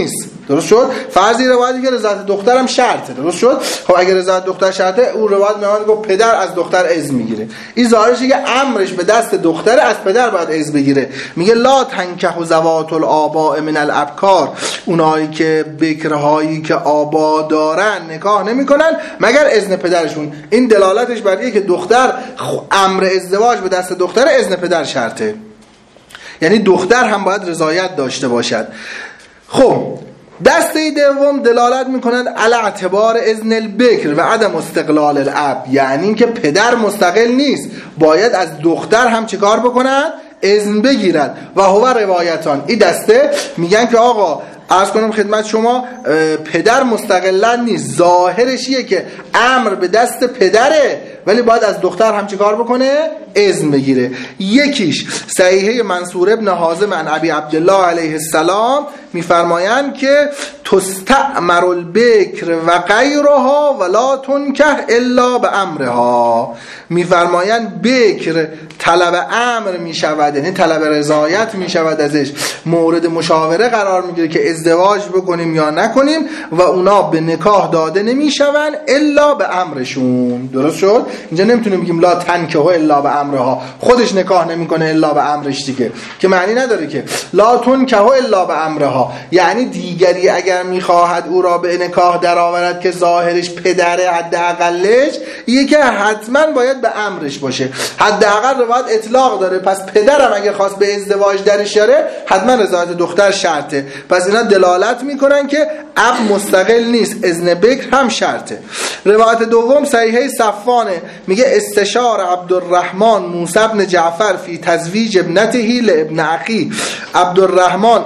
درست شد؟ فرضی روایتی که رضایت دخترم شرطه، درست شد؟ خب اگه رضایت دختر شرطه، اون روایت میاد گفت پدر از دختر اذن میگیره. این ظاهرشه که امرش به دست دختره، از پدر باید اذن بگیره. میگه لا تنکحوا ذوات الآباء من الابکار، اونایی که بکرهایی که آبا دارن نکاح نمیکنن مگر اذن پدرشون. این دلالتش بر اینه که دختر امر ازدواج به دست دختر، اذن پدر شرطه، یعنی دختر هم باید رضایت داشته باشد. خب دسته دوم دلالت میکنند علی اعتبار اذن البکر و عدم استقلال الاب، یعنی اینکه پدر مستقل نیست، باید از دختر هم چیکار بکنند؟ اذن بگیرد. و هو روایتان، این دسته میگن که آقا عرض کنم خدمت شما پدر مستقلا نیست، ظاهرش اینه که امر به دست پدره ولی باید از دختر هم چه کار بکنه؟ اذن بگیره. یکیش صحیحه منصور ابن حازم عن ابی عبدالله علیه السلام میفرمایند که تستعمر البکر و غیرها ولا تنکح الا به امرها. میفرمایند بکر طلب امر میشود، یعنی طلب رضایت میشود ازش، مورد مشاوره قرار میگیره که ازدواج بکنیم یا نکنیم و اونا به نکاح داده نمیشون الا به امرشون. درست شد؟ اینجا نمیتونیم بگیم لا تنکحوا الا به امرها، خودش نکاح نمیکنه الا به امرش دیگه، که معنی نداره که لا تنکحوا الا به امرها، یعنی دیگری اگر میخواهد او را به نکاح درآورد که ظاهرش پدره، حداقلش یکی حتما باید به امرش باشه. حداقل روایت اطلاق داره، پس پدرم اگر خواست به ازدواج درش بیاره حتما رضایت دختر شرطه. پس اینا دلالت میکنن که اب مستقل نیست، اذن بکر هم شرطه. روایت دوم صحیحه صفانه، میگه استشار عبدالرحمن موسی بن جعفر فی تزویج ابنته لابن اخی. عبدالرحمن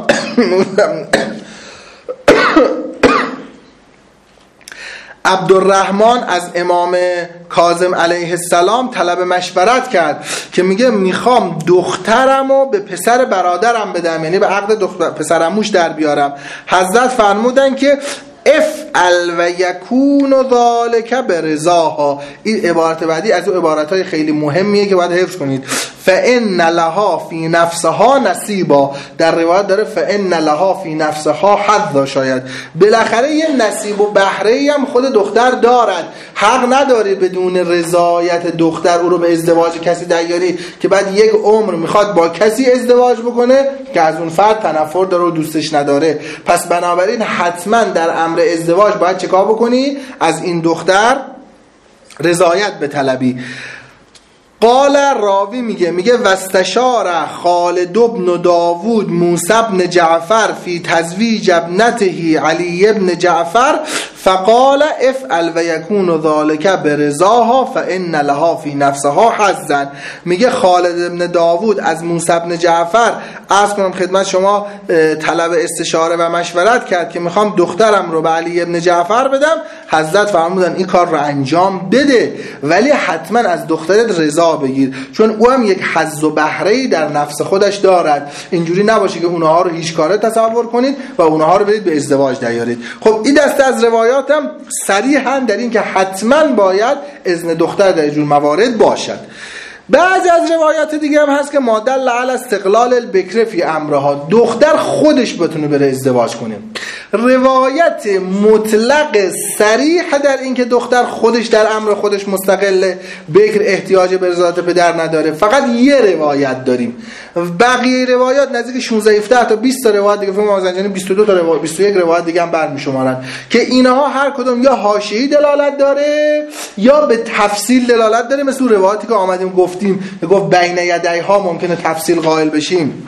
عبدالرحمن از امام کاظم علیه السلام طلب مشورت کرد که میگه میخوام دخترمو به پسر برادرم بدم، یعنی به عقد دختر پسرموش در بیارم. حضرت فرمودن که افعل و یکون ذالک برضاها. این عبارت بعدی از اون عبارتهای خیلی مهمیه که باید حفظ کنید. فان لها فی نفسها نصیبا، در روایت داره فان لها فی نفسها حظ، شاید بالاخره یه نصیب و بهره‌ای هم خود دختر دارد. حق نداری بدون رضایت دختر او رو به ازدواج کسی دیاری که بعد یک عمر میخواد با کسی ازدواج بکنه که از اون فرد تنفر داره و دوستش نداره. پس بنابراین حتما در امر ازدواج باید چیکار بکنی؟ از این دختر رضایت به طلبی. قال راوی میگه میگه واستشار خالد بن داوود موسی بن جعفر فی تزویج ابنته علی بن جعفر فقال افعل و یکون ذالک برضاها فان لها فی نفسها حظا. میگه خالد بن داوود از موسی بن جعفر عرض کنم خدمت شما طلب استشاره و مشورت کرد که میخوام دخترم رو به علی بن جعفر بدم. حضرت فرمودن این کار رو انجام بده ولی حتما از دخترت رضا بگیر، چون او هم یک حظ و بهره‌ای در نفس خودش دارد. اینجوری نباشه که اونها رو هیچ کاره تصور کنید و اونها رو برید به ازدواج دیارید. خب این دسته از روایات هم صریحاً در این که حتما باید اذن دختر در اینجور موارد باشد. بعضی از روایات دیگه هم هست که مادل علی استقلال البکر فی امرها، دختر خودش بتونه بره ازدواج کنه. روایت مطلق صریح در این که دختر خودش در امر خودش مستقله، بکر احتیاج به رضایت پدر نداره. فقط یه روایت داریم، بقیه روایات نزدیک شانزده هفده تا بیست تا روایت دیگه فهم مازنجانی بیست و دو تا روایت بیست و یک روایت دیگه هم برمی‌شمارن که اینها هر کدوم یا حاشیه‌ای دلالت داره یا به تفصیل دلالت داره، مثل روایتی که آمدیم گفتیم که گفت بین یدیها ممکنه تفصیل قائل بشیم.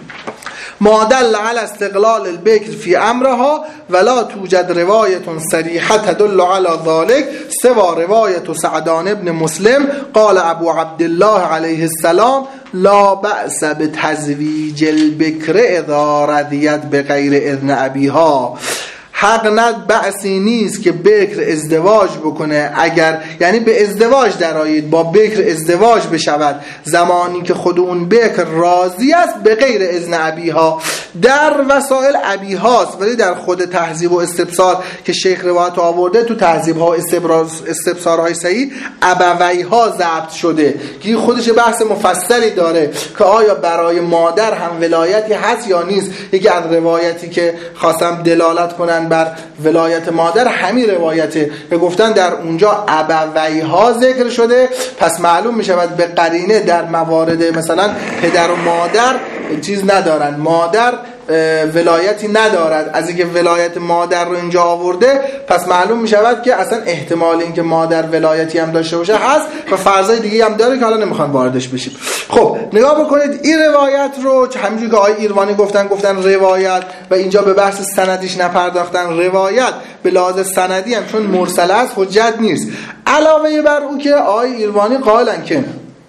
مادل علی استقلال البکر فی امرها ولا توجد روایت صریحه تدل علی ذلك سوى روایت سعدان ابن مسلم قال ابو عبدالله علیه السلام لا بأس بتزویج البکر اذا رضیت بغیر اذن ابیها. حق ند بأسی نیست که بکر ازدواج بکنه اگر، یعنی به ازدواج درآیید، با بکر ازدواج بشود زمانی که خود اون بکر راضی است به غیر اذن ابیها. در وسائل ابیهاست ولی در خود تهذیب و استبصار که شیخ روایت آورده تو تهذیب ها استبصارهای صحیح ابوی ها ضبط شده که خودش بحث مفصلی داره که آیا برای مادر هم ولایتی هست یا نیست. یکی از روایتی که خواستم دلالت کنن بر ولایت مادر همین روایته که گفتن در اونجا ابویها ذکر شده، پس معلوم می شود به قرینه در موارد مثلا پدر و مادر چیز ندارن، مادر ولایتی ندارد. از اینکه ولایت مادر رو اینجا آورده پس معلوم می شود که اصلا احتمال اینکه مادر ولایتی هم داشته باشه هست و فرضای دیگه هم داره که حالا نمیخوام واردش بشیم. خب نگاه بکنید این روایت رو همینجوری که آقای ایروانی گفتن گفتن روایت و اینجا به بحث سندیش نپرداختن، روایت به لحاظ سندی هم چون مرسل است حجت نیست. علاوه بر او که آقای ایروانی قائلن که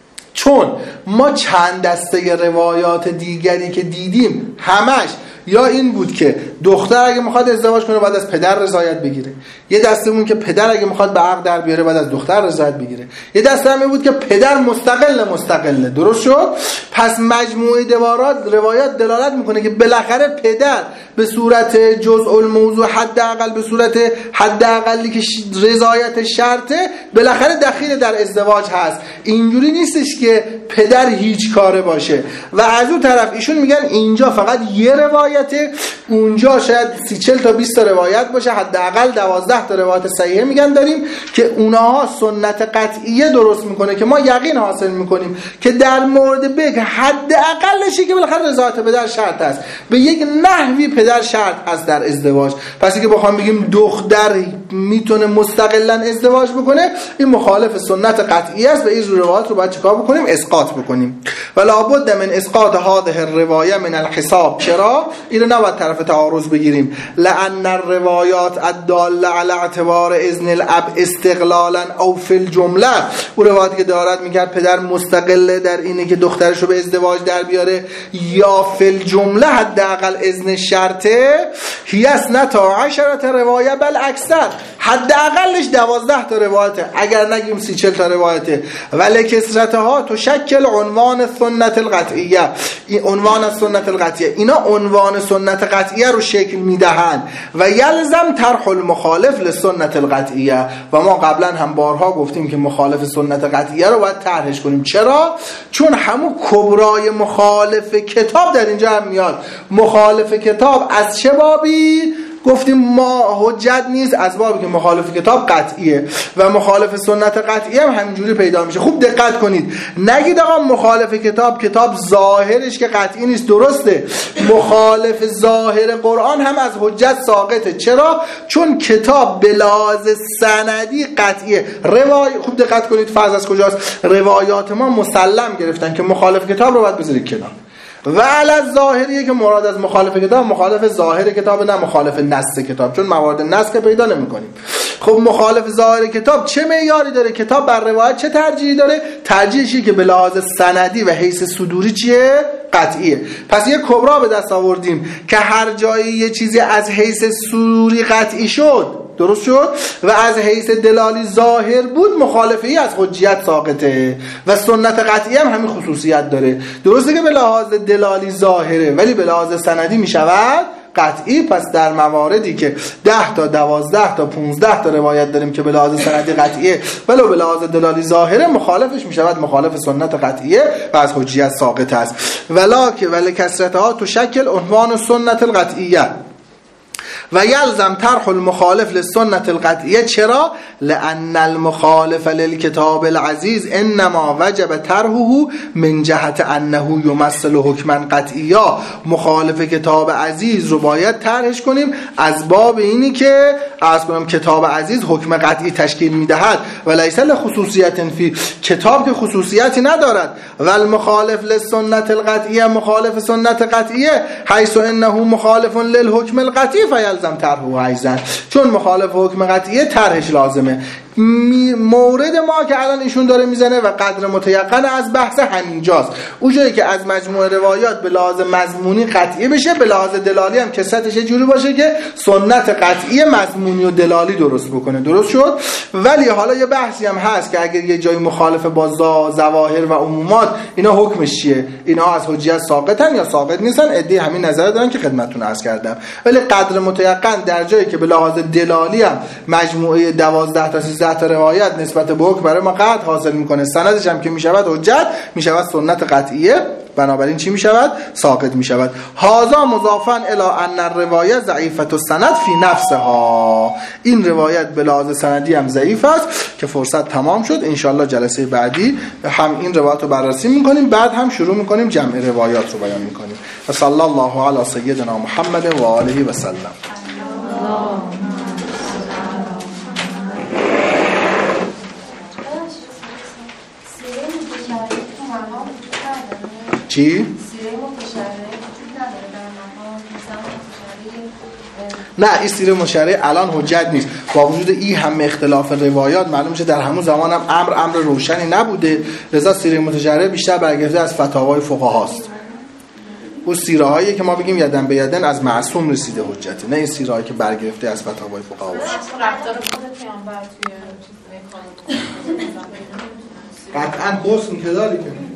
چون ما چند دسته روایات دیگری که دیدیم همش یا این بود که دختر اگه میخواد ازدواج کنه بعد از پدر رضایت بگیره، یه دستمون که پدر اگه میخواد به عقد در بیاره بعد از دختر رضایت بگیره، یه دسته هم بود که پدر مستقل مستقله. درست شد؟ پس مجموعه دوارات روایات دلالت میکنه که بالاخره پدر به صورت جزء الموضوع حداقل به صورت حداقلی که رضایت شرطه بالاخره دخیل در ازدواج هست. اینجوری نیستش که پدر هیچ کاره باشه. و از اون طرف ایشون میگن اینجا فقط یه روایته، اونجا شاید سی چل تا بیست تا روایت باشه، حداقل دوازده تا روایت صحیحه میگن داریم که اونها سنت قطعیه درست میکنه که ما یقین حاصل میکنیم که در مورد بگ حداقلشی که بالاخره رضایت پدر شرط است، به یک نحوی پدر شرط هست در ازدواج. پس که بخوام بگیم دختر میتونه مستقلا ازدواج بکنه این مخالف سنت قطعی است و این روایات رو باید چیکار بکنیم؟ اسقاط بکنیم. ولا بد من اسقاط هذه الروایه من الحساب. چرا؟ اینو نباید طرف تعارض بگیریم. لأن الروایات الداله علی اعتبار اذن الاب استقلالا او فی الجمله، اون روایتی که دارد میگه پدر مستقله در اینه که دخترش رو به ازدواج در بیاره یا فی الجمله حداقل اذن شرطه، هی اثنتا عشرة روایه بل اکثر، حداقلش دوازده تا روایته اگر نگیم سی چل تا روایته. ولی کثرتها تشکل عنوان سنت القطعیه، این عنوان سنت القطعیه، اینا عنوان سنت قطعیه رو شکل میدهند و یلزم طرح المخالف لسنت القطعیه. و ما قبلا هم بارها گفتیم که مخالف سنت قطعیه رو باید طرحش کنیم. چرا؟ چون همون کبرای مخالف کتاب در اینجا هم میاد. مخالف کتاب از چه بابی؟ گفتیم ما حجت نیست از بابی که مخالف کتاب قطعیه و مخالف سنت قطعیه هم همینجوری پیدا میشه. خوب دقت کنید، نگید آقا مخالف کتاب کتاب ظاهرش که قطعی نیست. درسته، مخالف ظاهر قرآن هم از حجت ساقطه. چرا؟ چون کتاب به لحاظ سندی قطعیه. روای خوب دقت کنید، فرض از کجاست؟ روایات ما مسلم گرفتن که مخالف کتاب رو باید بذارید کنار و علی ظاهریه که مراد از مخالف کتاب مخالف ظاهر کتاب نه مخالف نص کتاب، چون موارد نص که پیدا نمی کنیم. خب مخالف ظاهر کتاب چه معیاری داره؟ کتاب بر روایت چه ترجیحی داره؟ ترجیحی که به لحاظ سندی و حیث صدوری چیه؟ قطعیه. پس یه کبرا به دست آوردیم که هر جایی یه چیزی از حیث صدوری قطعی شد، درست شد، و از حیث دلالی ظاهر بود، مخالفی از حجیت ساقطه. و سنت قطعی هم همین خصوصیت داره. درسته که به لحاظ دلالی ظاهره ولی به لحاظ سندی می شود قطعی. پس در مواردی که ده تا دوازده تا پونزده تا روایت داریم که به لحاظ سندی قطعیه ولی به لحاظ دلالی ظاهره، مخالفش می شود مخالف سنت قطعیه و از حجیت ساقط است. ولا که ولی کثرتها تشکل عنوان سنت القطعیه و یلزم طرح المخالف للسنة القطعیه. چرا؟ لأن المخالف للكتاب العزیز انما وجب طرحه من جهت انه یمثل حکما قطعیا. مخالف کتاب عزیز رو باید طرحش کنیم از باب اینی که عرض کنم کتاب عزیز حکم قطعی تشکیل میدهد و لیس لخصوصیت فی، کتاب که خصوصیتی ندارد. و المخالف للسنة القطعیه مخالف سنت قطعیه حیث انه مخالف للحکم القطعی فیلزم طرحه ایضا، چون مخالف حکم قطعیه طرحش لازمه. مورد ما که الان ایشون داره میزنه و قدر متیقن از بحث همینجاست، اونجایی که از مجموعه روایات به لحاظ مضمونی قطعی بشه، به لحاظ دلالی هم کثرتش جوری باشه که سنت قطعی مضمونی و دلالی درست بکنه. درست شد؟ ولی حالا یه بحثی هم هست که اگر یه جای مخالف با ظواهر و عمومات، اینا حکمش چیه؟ اینا از حجیت ساقطن یا ساقط نیستن؟ عده همین نظر دارن که خدمتتون عرض کردم. ولی قدر متیقن در جایی که به لحاظ دلالی هم مجموعه دوازده تا سیزده تا روایت نسبت به حکم برای ما قطع حاصل میکنه، سندش هم که میشود حجت، میشود سنت قطعیه بنابراین چی می شود؟ ساقط می شود. هذا مضافا الی ان الروایه ضعیفه السند فی نفسها. این روایت به لحاظ سندی هم ضعیف است که فرصت تمام شد. انشالله جلسه بعدی هم این روایت رو بررسی میکنیم، بعد هم شروع میکنیم جمع روایات رو بیان میکنیم. و صلی الله علی سیدنا محمد و آله و سلم. چی؟ نه این سیره مشرعه الان حجت نیست. با وجود این هم اختلاف روایات معلوم میشه در همون زمان هم امر امر روشنی نبوده، لذا سیره متشرعه بیشتر برگرفته از فتاوای فقهاست. اون سیره هایی که ما بگیم یدن به یدن از معصوم رسیده حجته، نه این سیره هایی که برگرفته از فتاوای فقها باشه. رفتار خود پیامبر توی قطعاً حسن که داری که